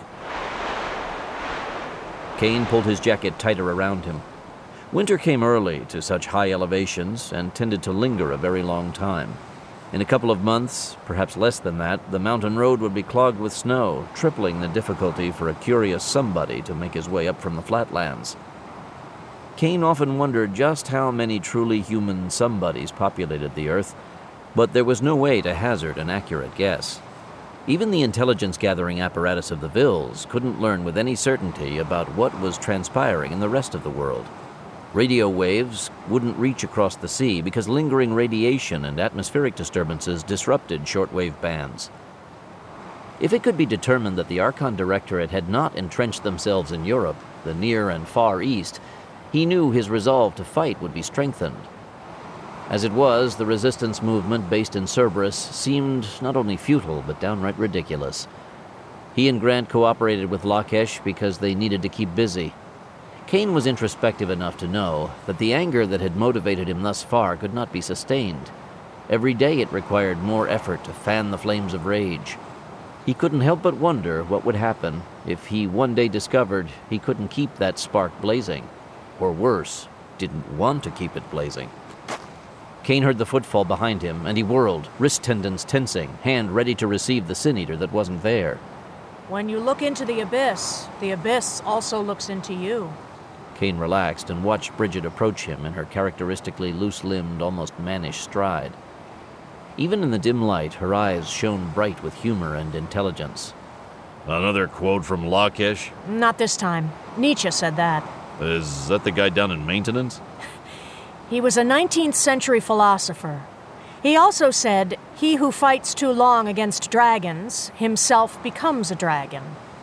Kane pulled his jacket tighter around him. Winter came early to such high elevations and tended to linger a very long time. In a couple of months, perhaps less than that, the mountain road would be clogged with snow, tripling the difficulty for a curious somebody to make his way up from the flatlands. Kane often wondered just how many truly human somebodies populated the Earth, but there was no way to hazard an accurate guess. Even the intelligence-gathering apparatus of the Vills couldn't learn with any certainty about what was transpiring in the rest of the world. Radio waves wouldn't reach across the sea because lingering radiation and atmospheric disturbances disrupted shortwave bands. If it could be determined that the Archon Directorate had not entrenched themselves in Europe, the Near and Far East, he knew his resolve to fight would be strengthened. As it was, the resistance movement based in Cerberus seemed not only futile but downright ridiculous. He and Grant cooperated with Lakesh because they needed to keep busy. Kane was introspective enough to know that the anger that had motivated him thus far could not be sustained. Every day it required more effort to fan the flames of rage. He couldn't help but wonder what would happen if he one day discovered he couldn't keep that spark blazing, or worse, didn't want to keep it blazing. Kane heard the footfall behind him, and he whirled, wrist tendons tensing, hand ready to receive the Sin-Eater that wasn't there. When you look into the abyss also looks into you. Kane relaxed and watched Bridget approach him in her characteristically loose-limbed, almost mannish stride. Even in the dim light, her eyes shone bright with humor and intelligence. Another quote from Lakesh? Not this time. Nietzsche said that. Is that the guy down in maintenance? He was a 19th century philosopher. He also said, "He who fights too long against dragons himself becomes a dragon."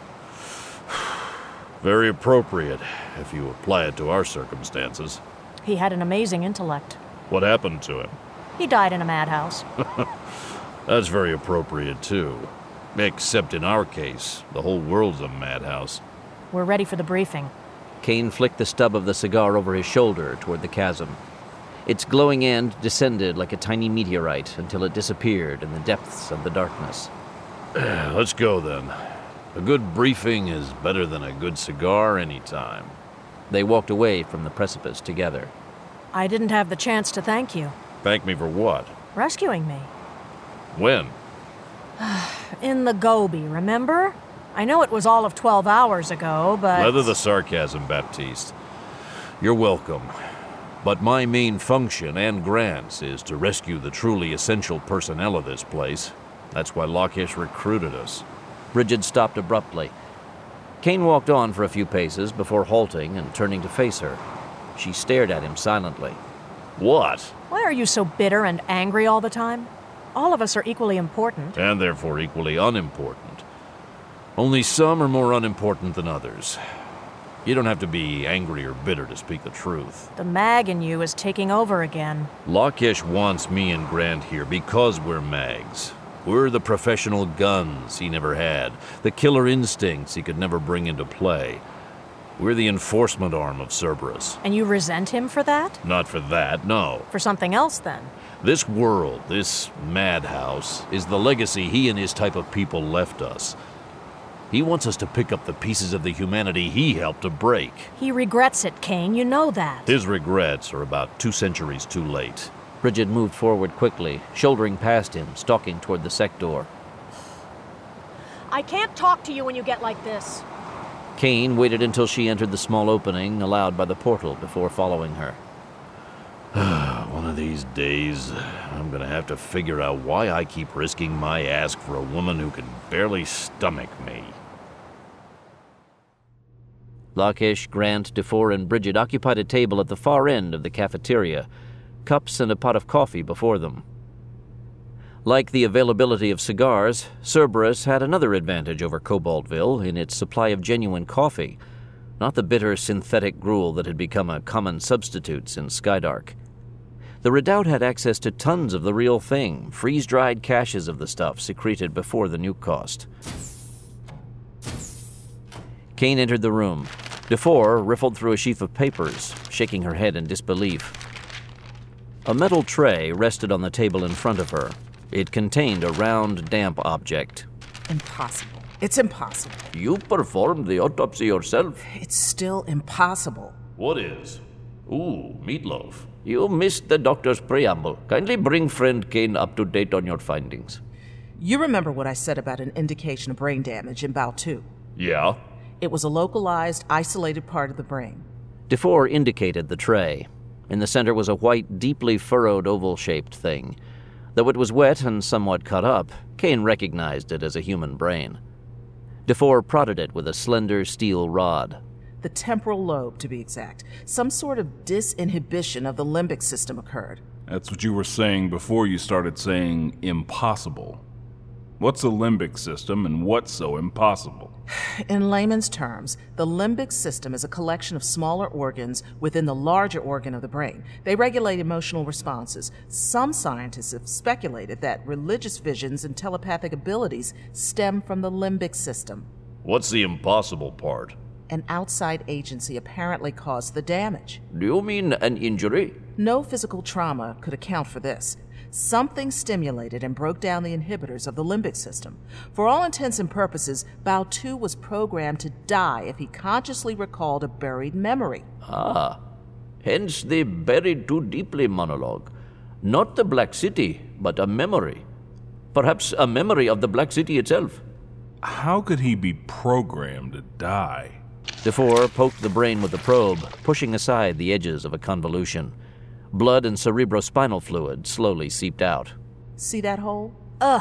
Very appropriate, if you apply it to our circumstances. He had an amazing intellect. What happened to him? He died in a madhouse. That's very appropriate, too. Except in our case, the whole world's a madhouse. We're ready for the briefing. Kane flicked the stub of the cigar over his shoulder toward the chasm. Its glowing end descended like a tiny meteorite until it disappeared in the depths of the darkness. Let's go, then. A good briefing is better than a good cigar any time. They walked away from the precipice together. I didn't have the chance to thank you. Thank me for what? Rescuing me. When? In the Gobi, remember? I know it was all of 12 hours ago, but... Weather the sarcasm, Baptiste. You're welcome. But my main function, and Grant's, is to rescue the truly essential personnel of this place. That's why Lakesh recruited us. Bridget stopped abruptly. Kane walked on for a few paces before halting and turning to face her. She stared at him silently. What? Why are you so bitter and angry all the time? All of us are equally important. And therefore equally unimportant. Only some are more unimportant than others. You don't have to be angry or bitter to speak the truth. The mag in you is taking over again. Lakesh wants me and Grant here because we're mags. We're the professional guns he never had, the killer instincts he could never bring into play. We're the enforcement arm of Cerberus. And you resent him for that? Not for that, no. For something else, then? This world, this madhouse, is the legacy he and his type of people left us. He wants us to pick up the pieces of the humanity he helped to break. He regrets it, Kane. You know that. His regrets are about 2 centuries too late. Bridget moved forward quickly, shouldering past him, stalking toward the sector. I can't talk to you when you get like this. Kane waited until she entered the small opening allowed by the portal before following her. One of these days, I'm gonna have to figure out why I keep risking my ass for a woman who can barely stomach me. Lakesh, Grant, DeFore, and Bridget occupied a table at the far end of the cafeteria, cups and a pot of coffee before them. Like the availability of cigars, Cerberus had another advantage over Cobaltville in its supply of genuine coffee, not the bitter synthetic gruel that had become a common substitute since Skydark. The Redoubt had access to tons of the real thing, freeze-dried caches of the stuff secreted before the nuke cost. Kane entered the room. DeFore riffled through a sheaf of papers, shaking her head in disbelief. A metal tray rested on the table in front of her. It contained a round, damp object. Impossible. It's impossible. You performed the autopsy yourself. It's still impossible. What is? Ooh, meatloaf. You missed the doctor's preamble. Kindly bring friend Kane up to date on your findings. You remember what I said about an indication of brain damage in Baotu? Yeah? It was a localized, isolated part of the brain. DeFore indicated the tray. In the center was a white, deeply furrowed oval-shaped thing. Though it was wet and somewhat cut up, Kane recognized it as a human brain. DeFore prodded it with a slender steel rod. The temporal lobe, to be exact. Some sort of disinhibition of the limbic system occurred. That's what you were saying before you started saying impossible. What's a limbic system and what's so impossible? In layman's terms, the limbic system is a collection of smaller organs within the larger organ of the brain. They regulate emotional responses. Some scientists have speculated that religious visions and telepathic abilities stem from the limbic system. What's the impossible part? An outside agency apparently caused the damage. Do you mean an injury? No physical trauma could account for this. Something stimulated and broke down the inhibitors of the limbic system. For all intents and purposes, Baotu was programmed to die if he consciously recalled a buried memory. Ah, hence the buried too deeply monologue. Not the Black City, but a memory. Perhaps a memory of the Black City itself. How could he be programmed to die? DeFore poked the brain with the probe, pushing aside the edges of a convolution. Blood and cerebrospinal fluid slowly seeped out. See that hole? Ugh.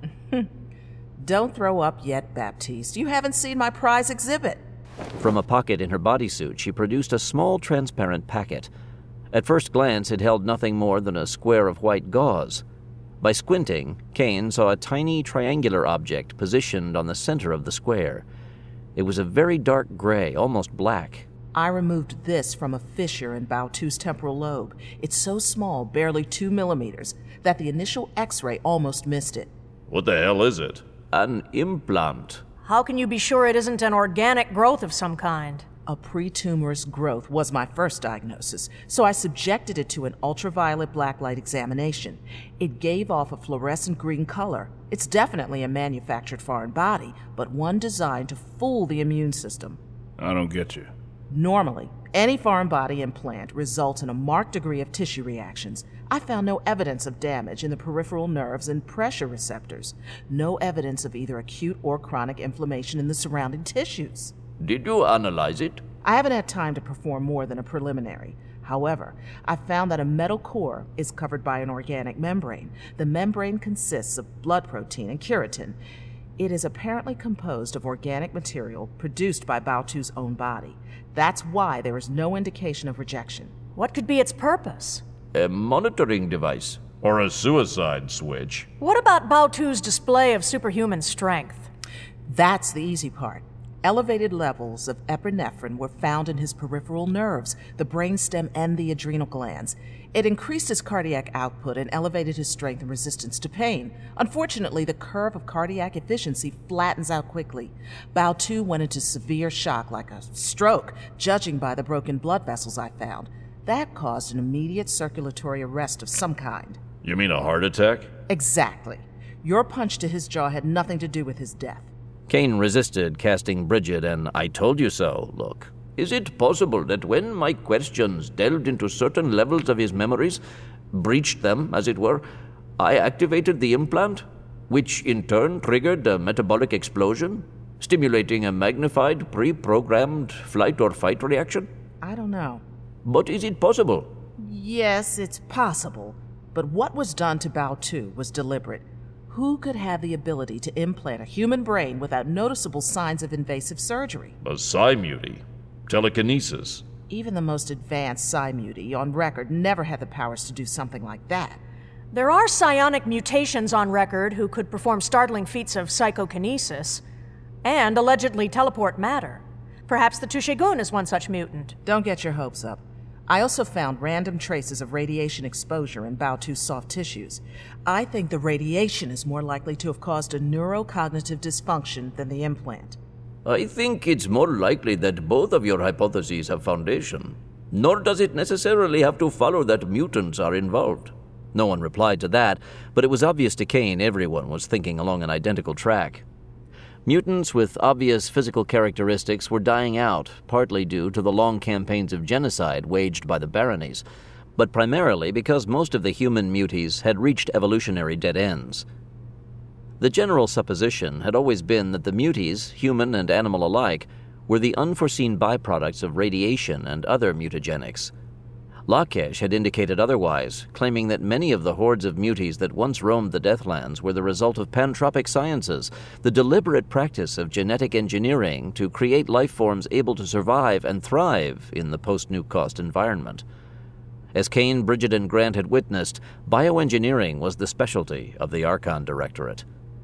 Don't throw up yet, Baptiste. You haven't seen my prize exhibit. From a pocket in her bodysuit, she produced a small transparent packet. At first glance, it held nothing more than a square of white gauze. By squinting, Kane saw a tiny triangular object positioned on the center of the square. It was a very dark gray, almost black. I removed this from a fissure in Baotu's temporal lobe. It's so small, barely 2 millimeters, that the initial X-ray almost missed it. What the hell is it? An implant. How can you be sure it isn't an organic growth of some kind? A pretumorous growth was my first diagnosis, so I subjected it to an ultraviolet blacklight examination. It gave off a fluorescent green color. It's definitely a manufactured foreign body, but one designed to fool the immune system. I don't get you. Normally, any foreign body implant results in a marked degree of tissue reactions. I found no evidence of damage in the peripheral nerves and pressure receptors. No evidence of either acute or chronic inflammation in the surrounding tissues. Did you analyze it? I haven't had time to perform more than a preliminary. However, I found that a metal core is covered by an organic membrane. The membrane consists of blood protein and keratin. It is apparently composed of organic material produced by Baotu's own body. That's why there is no indication of rejection. What could be its purpose? A monitoring device. Or a suicide switch? What about Baotu's display of superhuman strength? That's the easy part. Elevated levels of epinephrine were found in his peripheral nerves, the brainstem, and the adrenal glands. It increased his cardiac output and elevated his strength and resistance to pain. Unfortunately, the curve of cardiac efficiency flattens out quickly. Bao Tu went into severe shock, like a stroke, judging by the broken blood vessels I found. That caused an immediate circulatory arrest of some kind. You mean a heart attack? Exactly. Your punch to his jaw had nothing to do with his death. Kane resisted casting Bridget an "I told you so" look. Is it possible that when my questions delved into certain levels of his memories, breached them, as it were, I activated the implant, which in turn triggered a metabolic explosion, stimulating a magnified, pre-programmed flight or fight reaction? I don't know. But is it possible? Yes, it's possible. But what was done to Bao Tu was deliberate. Who could have the ability to implant a human brain without noticeable signs of invasive surgery? A Psymuti. Telekinesis. Even the most advanced Psymuti on record never had the powers to do something like that. There are psionic mutations on record who could perform startling feats of psychokinesis and allegedly teleport matter. Perhaps the Tushegun is one such mutant. Don't get your hopes up. I also found random traces of radiation exposure in Bao Tu's soft tissues. I think the radiation is more likely to have caused a neurocognitive dysfunction than the implant. I think it's more likely that both of your hypotheses have foundation. Nor does it necessarily have to follow that mutants are involved. No one replied to that, but it was obvious to Kane everyone was thinking along an identical track. Mutants with obvious physical characteristics were dying out, partly due to the long campaigns of genocide waged by the baronies, but primarily because most of the human muties had reached evolutionary dead ends. The general supposition had always been that the muties, human and animal alike, were the unforeseen byproducts of radiation and other mutagenics. Lakesh had indicated otherwise, claiming that many of the hordes of muties that once roamed the Deathlands were the result of pantropic sciences, the deliberate practice of genetic engineering to create life forms able to survive and thrive in the post-Nuke-Cost environment. As Kane, Bridget, and Grant had witnessed, bioengineering was the specialty of the Archon Directorate.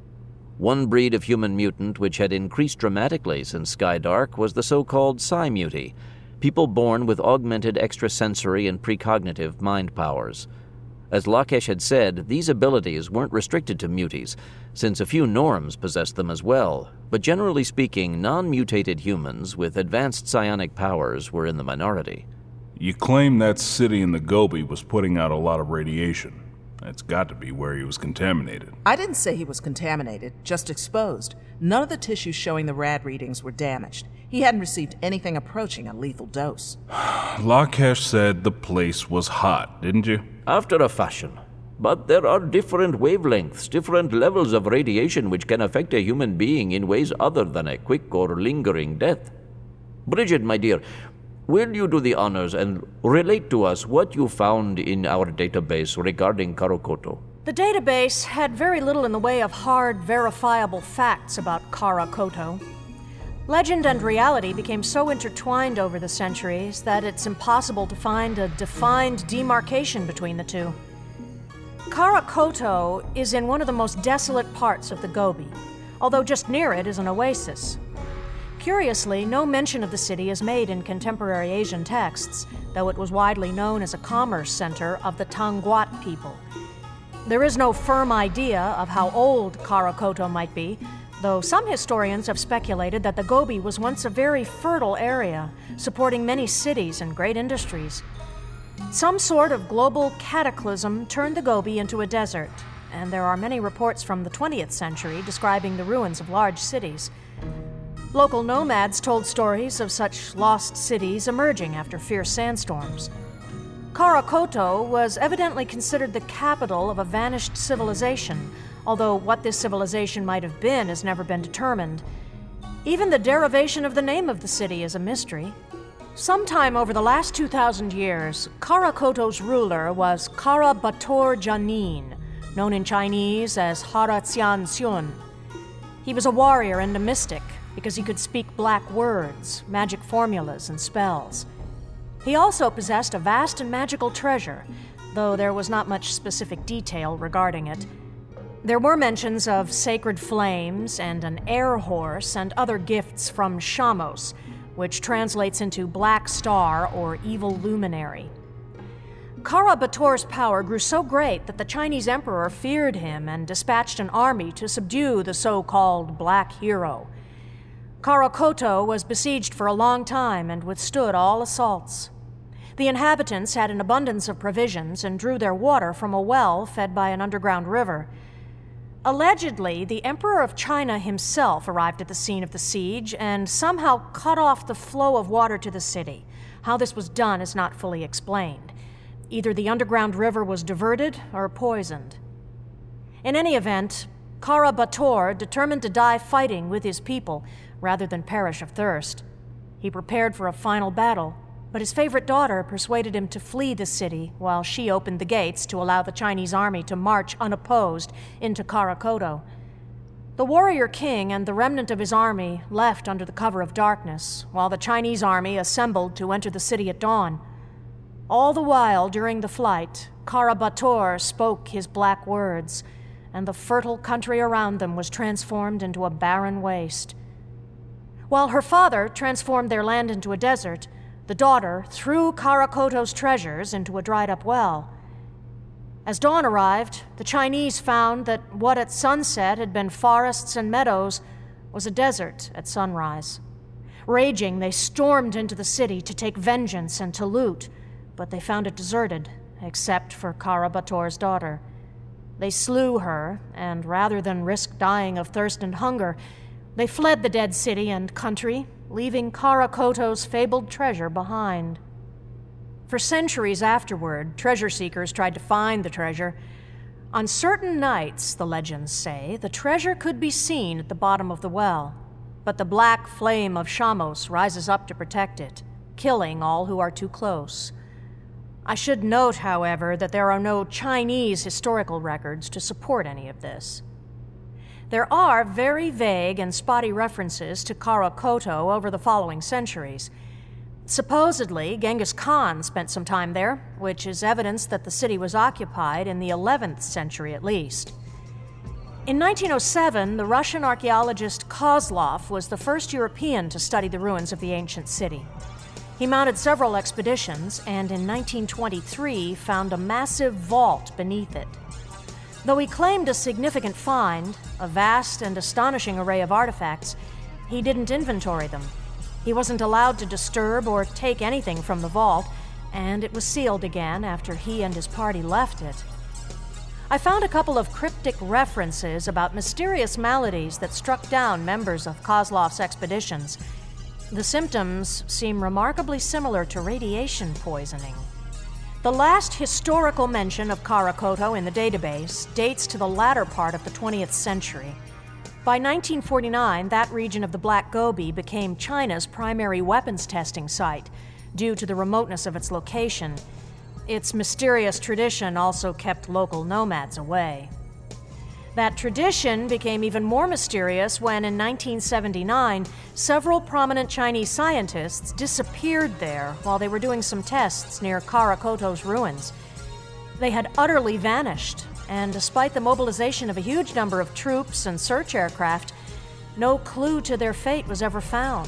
One breed of human mutant which had increased dramatically since Skydark was the so-called Psymuti, people born with augmented extrasensory and precognitive mind powers. As Lakesh had said, these abilities weren't restricted to muties, since a few Norms possessed them as well, but generally speaking, non-mutated humans with advanced psionic powers were in the minority. You claim that city in the Gobi was putting out a lot of radiation. That's got to be where he was contaminated. I didn't say he was contaminated, just exposed. None of the tissues showing the rad readings were damaged. He hadn't received anything approaching a lethal dose. Lakesh said the place was hot, didn't you? After a fashion. But there are different wavelengths, different levels of radiation which can affect a human being in ways other than a quick or lingering death. Bridget, my dear, will you do the honors and relate to us what you found in our database regarding Karakoto? The database had very little in the way of hard, verifiable facts about Karakoto. Legend and reality became so intertwined over the centuries that it's impossible to find a defined demarcation between the two. Karakoto is in one of the most desolate parts of the Gobi, although just near it is an oasis. Curiously, no mention of the city is made in contemporary Asian texts, though it was widely known as a commerce center of the Tangwat people. There is no firm idea of how old Karakoto might be, though some historians have speculated that the Gobi was once a very fertile area, supporting many cities and great industries. Some sort of global cataclysm turned the Gobi into a desert, and there are many reports from the 20th century describing the ruins of large cities. Local nomads told stories of such lost cities emerging after fierce sandstorms. Karakoto was evidently considered the capital of a vanished civilization, although what this civilization might have been has never been determined. Even the derivation of the name of the city is a mystery. Sometime over the last 2,000 years, Karakoto's ruler was Kara Bator Janin, known in Chinese as Hara Xian Xun. He was a warrior and a mystic because he could speak black words, magic formulas, and spells. He also possessed a vast and magical treasure, though there was not much specific detail regarding it. There were mentions of sacred flames and an air horse and other gifts from Shamos, which translates into Black Star or Evil Luminary. Kara Bator's power grew so great that the Chinese emperor feared him and dispatched an army to subdue the so-called Black Hero. Karakoto was besieged for a long time and withstood all assaults. The inhabitants had an abundance of provisions and drew their water from a well fed by an underground river. Allegedly, the Emperor of China himself arrived at the scene of the siege and somehow cut off the flow of water to the city. How this was done is not fully explained. Either the underground river was diverted or poisoned. In any event, Kara Bator determined to die fighting with his people rather than perish of thirst. He prepared for a final battle, but his favorite daughter persuaded him to flee the city while she opened the gates to allow the Chinese army to march unopposed into Karakoto. The warrior king and the remnant of his army left under the cover of darkness, while the Chinese army assembled to enter the city at dawn. All the while, during the flight, Kara Bator spoke his black words, and the fertile country around them was transformed into a barren waste. While her father transformed their land into a desert, the daughter threw Karakoto's treasures into a dried-up well. As dawn arrived, the Chinese found that what at sunset had been forests and meadows was a desert at sunrise. Raging, they stormed into the city to take vengeance and to loot, but they found it deserted, except for Kara Bator's daughter. They slew her, and rather than risk dying of thirst and hunger, they fled the dead city and country, leaving Karakoto's fabled treasure behind. For centuries afterward, treasure seekers tried to find the treasure. On certain nights, the legends say, the treasure could be seen at the bottom of the well, but the black flame of Shamos rises up to protect it, killing all who are too close. I should note, however, that there are no Chinese historical records to support any of this. There are very vague and spotty references to Karakoto over the following centuries. Supposedly, Genghis Khan spent some time there, which is evidence that the city was occupied in the 11th century at least. In 1907, the Russian archaeologist Kozlov was the first European to study the ruins of the ancient city. He mounted several expeditions, and in 1923 found a massive vault beneath it. Though he claimed a significant find, a vast and astonishing array of artifacts, he didn't inventory them. He wasn't allowed to disturb or take anything from the vault, and it was sealed again after he and his party left it. I found a couple of cryptic references about mysterious maladies that struck down members of Kozlov's expeditions. The symptoms seem remarkably similar to radiation poisoning. The last historical mention of Karakoto in the database dates to the latter part of the 20th century. By 1949, that region of the Black Gobi became China's primary weapons testing site, due to the remoteness of its location. Its mysterious tradition also kept local nomads away. That tradition became even more mysterious when, in 1979, several prominent Chinese scientists disappeared there while they were doing some tests near Karakoto's ruins. They had utterly vanished, and despite the mobilization of a huge number of troops and search aircraft, no clue to their fate was ever found.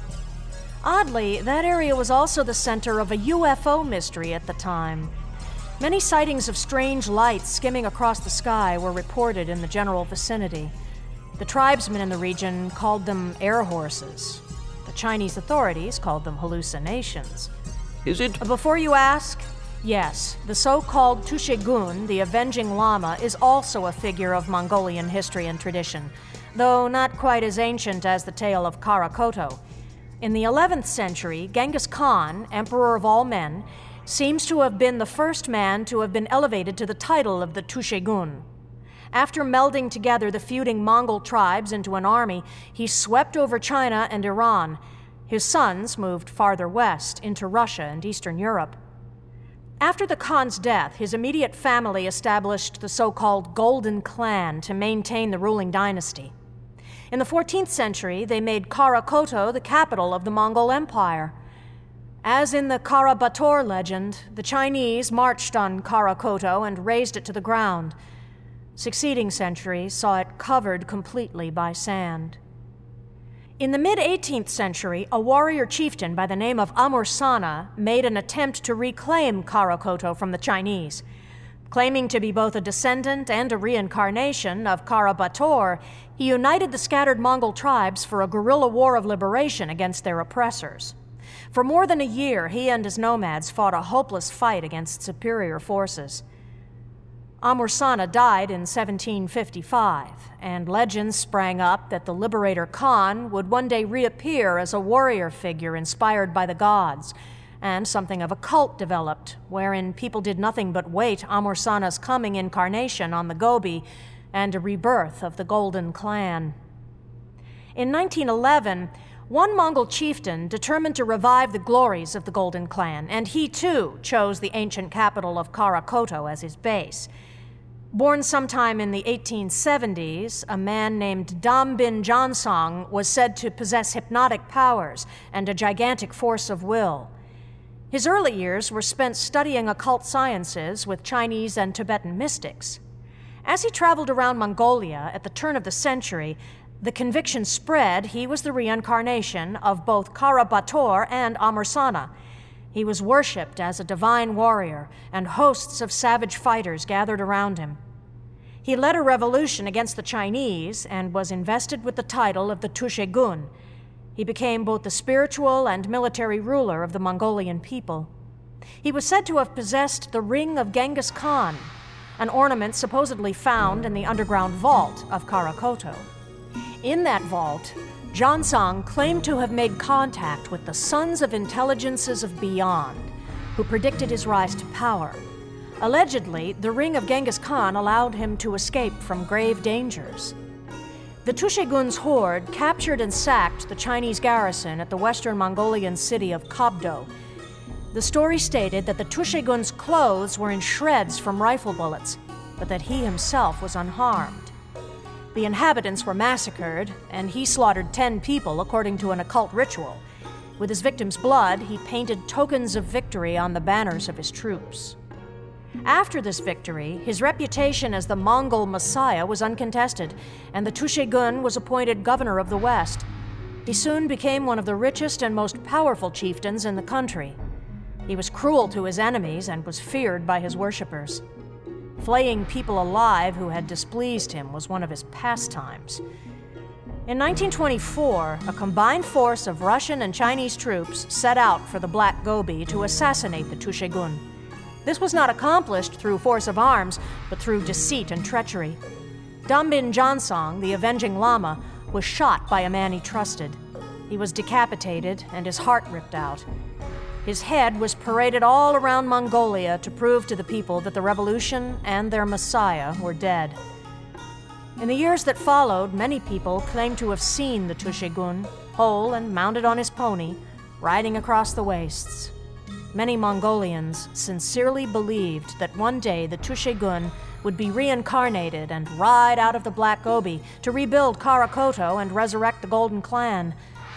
Oddly, that area was also the center of a UFO mystery at the time. Many sightings of strange lights skimming across the sky were reported in the general vicinity. The tribesmen in the region called them air horses. The Chinese authorities called them hallucinations. Is it? Before you ask, yes, the so-called Tushegun, the avenging Lama, is also a figure of Mongolian history and tradition, though not quite as ancient as the tale of Karakoto. In the 11th century, Genghis Khan, emperor of all men, seems to have been the first man to have been elevated to the title of the Tushegun. After melding together the feuding Mongol tribes into an army, he swept over China and Iran. His sons moved farther west into Russia and Eastern Europe. After the Khan's death, his immediate family established the so-called Golden Clan to maintain the ruling dynasty. In the 14th century, they made Karakoto the capital of the Mongol Empire. As in the Kara Bator legend, the Chinese marched on Karakoto and razed it to the ground. Succeeding centuries saw it covered completely by sand. In the mid-18th century, a warrior chieftain by the name of Amursana made an attempt to reclaim Karakoto from the Chinese. Claiming to be both a descendant and a reincarnation of Kara Bator, he united the scattered Mongol tribes for a guerrilla war of liberation against their oppressors. For more than a year, he and his nomads fought a hopeless fight against superior forces. Amursana died in 1755, and legends sprang up that the liberator Khan would one day reappear as a warrior figure inspired by the gods, and something of a cult developed, wherein people did nothing but wait Amursana's coming incarnation on the Gobi and a rebirth of the Golden Clan. In 1911, one Mongol chieftain determined to revive the glories of the Golden Clan, and he too chose the ancient capital of Karakoto as his base. Born sometime in the 1870s, a man named Dambin Jansong was said to possess hypnotic powers and a gigantic force of will. His early years were spent studying occult sciences with Chinese and Tibetan mystics. As he traveled around Mongolia at the turn of the century, the conviction spread he was the reincarnation of both Kara Bator and Amursana. He was worshipped as a divine warrior, and hosts of savage fighters gathered around him. He led a revolution against the Chinese and was invested with the title of the Tushegun. He became both the spiritual and military ruler of the Mongolian people. He was said to have possessed the ring of Genghis Khan, an ornament supposedly found in the underground vault of Karakoto. In that vault, Jansong claimed to have made contact with the sons of intelligences of beyond, who predicted his rise to power. Allegedly, the ring of Genghis Khan allowed him to escape from grave dangers. The Tushegun's horde captured and sacked the Chinese garrison at the western Mongolian city of Kobdo. The story stated that the Tushegun's clothes were in shreds from rifle bullets, but that he himself was unharmed. The inhabitants were massacred, and he slaughtered 10 people according to an occult ritual. With his victims' blood, he painted tokens of victory on the banners of his troops. After this victory, his reputation as the Mongol Messiah was uncontested, and the Tushegun was appointed governor of the West. He soon became one of the richest and most powerful chieftains in the country. He was cruel to his enemies and was feared by his worshippers. Flaying people alive who had displeased him was one of his pastimes. In 1924, a combined force of Russian and Chinese troops set out for the Black Gobi to assassinate the Tushegun. This was not accomplished through force of arms, but through deceit and treachery. Dambin Jansong, the avenging Lama, was shot by a man he trusted. He was decapitated and his heart ripped out. His head was paraded all around Mongolia to prove to the people that the revolution and their messiah were dead. In the years that followed, many people claimed to have seen the Tushegun, whole and mounted on his pony, riding across the wastes. Many Mongolians sincerely believed that one day the Tushegun would be reincarnated and ride out of the Black Gobi to rebuild Karakoto and resurrect the Golden Clan.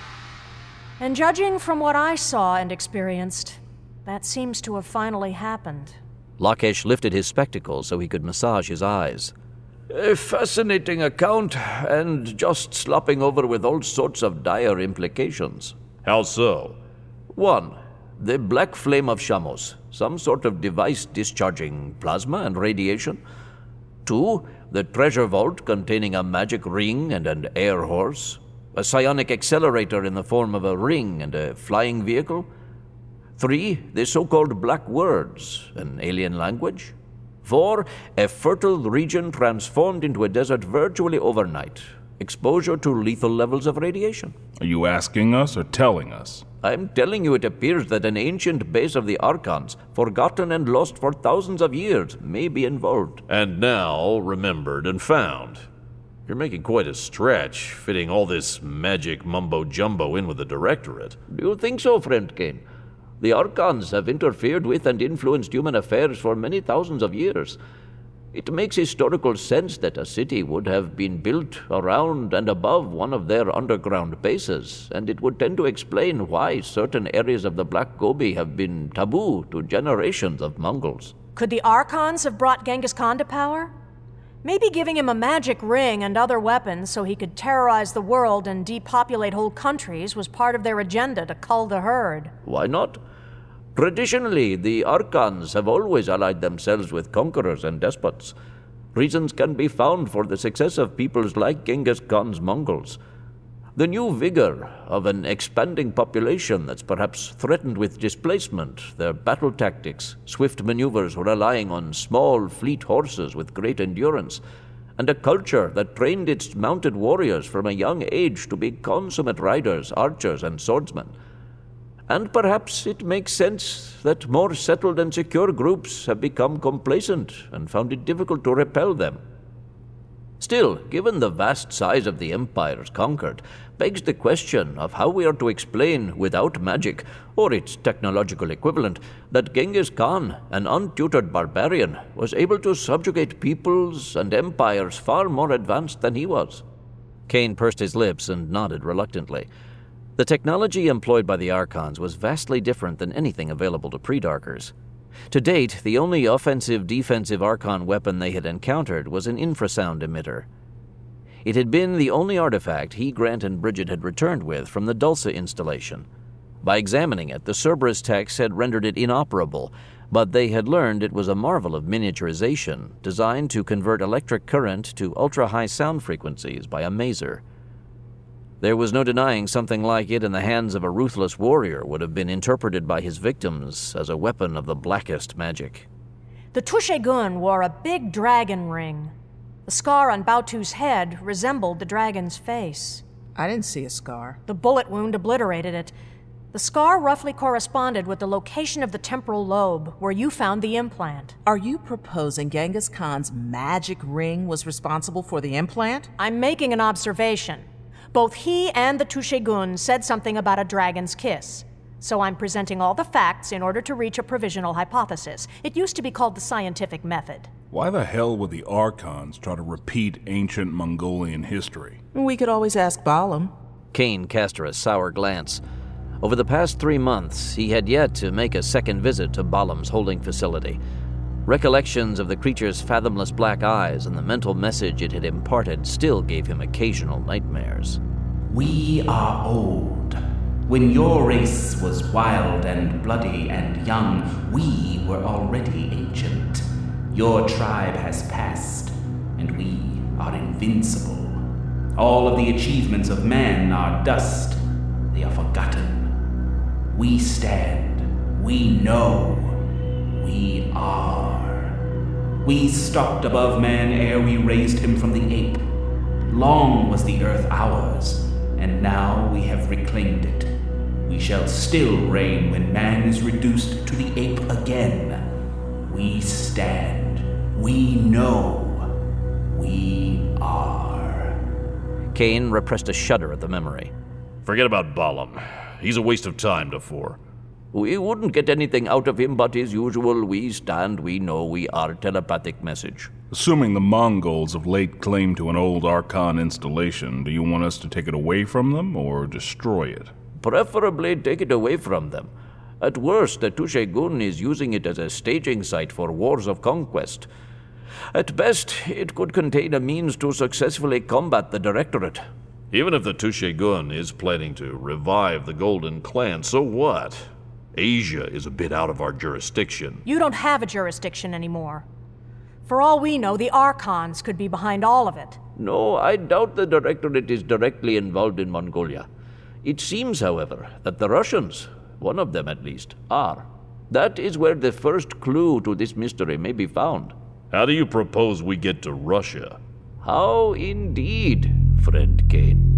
And judging from what I saw and experienced, that seems to have finally happened. Lakesh lifted his spectacles so he could massage his eyes. A fascinating account, and just slopping over with all sorts of dire implications. How so? 1. The black flame of Shamos, some sort of device discharging plasma and radiation. 2. The treasure vault containing a magic ring and an air horse. A psionic accelerator in the form of a ring and a flying vehicle. 3. The so-called black words, an alien language. 4. A fertile region transformed into a desert virtually overnight. Exposure to lethal levels of radiation. Are you asking us or telling us? I'm telling you, it appears that an ancient base of the Archons, forgotten and lost for thousands of years, may be involved. And now remembered and found. You're making quite a stretch, fitting all this magic mumbo-jumbo in with the Directorate. Do you think so, friend Kane? The Archons have interfered with and influenced human affairs for many thousands of years. It makes historical sense that a city would have been built around and above one of their underground bases, and it would tend to explain why certain areas of the Black Gobi have been taboo to generations of Mongols. Could the Archons have brought Genghis Khan to power? Maybe giving him a magic ring and other weapons so he could terrorize the world and depopulate whole countries was part of their agenda to cull the herd. Why not? Traditionally, the Archons have always allied themselves with conquerors and despots. Reasons can be found for the success of peoples like Genghis Khan's Mongols. The new vigor of an expanding population that's perhaps threatened with displacement, their battle tactics, swift maneuvers relying on small, fleet horses with great endurance, and a culture that trained its mounted warriors from a young age to be consummate riders, archers, and swordsmen. And perhaps it makes sense that more settled and secure groups have become complacent and found it difficult to repel them. Still, given the vast size of the empires conquered, begs the question of how we are to explain, without magic, or its technological equivalent, that Genghis Khan, an untutored barbarian, was able to subjugate peoples and empires far more advanced than he was. Kane pursed his lips and nodded reluctantly. The technology employed by the Archons was vastly different than anything available to Predarkers. To date, the only offensive-defensive Archon weapon they had encountered was an infrasound emitter. It had been the only artifact he, Grant, and Bridget had returned with from the Dulce installation. By examining it, the Cerberus techs had rendered it inoperable, but they had learned it was a marvel of miniaturization, designed to convert electric current to ultra-high sound frequencies by a maser. There was no denying something like it in the hands of a ruthless warrior would have been interpreted by his victims as a weapon of the blackest magic. The Tushegun wore a big dragon ring. The scar on Bautu's head resembled the dragon's face. I didn't see a scar. The bullet wound obliterated it. The scar roughly corresponded with the location of the temporal lobe, where you found the implant. Are you proposing Genghis Khan's magic ring was responsible for the implant? I'm making an observation. Both he and the Tushegun said something about a dragon's kiss. So I'm presenting all the facts in order to reach a provisional hypothesis. It used to be called the scientific method. Why the hell would the Archons try to repeat ancient Mongolian history? We could always ask Balam. Kane cast her a sour glance. Over the past 3 months, he had yet to make a second visit to Balam's holding facility. Recollections of the creature's fathomless black eyes and the mental message it had imparted still gave him occasional nightmares. We are old. When your race was wild and bloody and young, we were already ancient. Your tribe has passed, and we are invincible. All of the achievements of man are dust. They are forgotten. We stand. We know. We are. We stalked above man ere we raised him from the ape. Long was the earth ours, and now we have reclaimed it. We shall still reign when man is reduced to the ape again. We stand. We know. We are. Kane repressed a shudder at the memory. Forget about Balam. He's a waste of time, Dafour. We wouldn't get anything out of him but his usual we stand, we know, we are telepathic message. Assuming the Mongols have laid claim to an old Archon installation, do you want us to take it away from them or destroy it? Preferably take it away from them. At worst, the Tushegun is using it as a staging site for wars of conquest. At best, it could contain a means to successfully combat the Directorate. Even if the Tushegun is planning to revive the Golden Clan, so what? Asia is a bit out of our jurisdiction. You don't have a jurisdiction anymore. For all we know, the Archons could be behind all of it. No, I doubt the Directorate is directly involved in Mongolia. It seems, however, that the Russians, one of them at least, are. That is where the first clue to this mystery may be found. How do you propose we get to Russia? How indeed, friend Kane?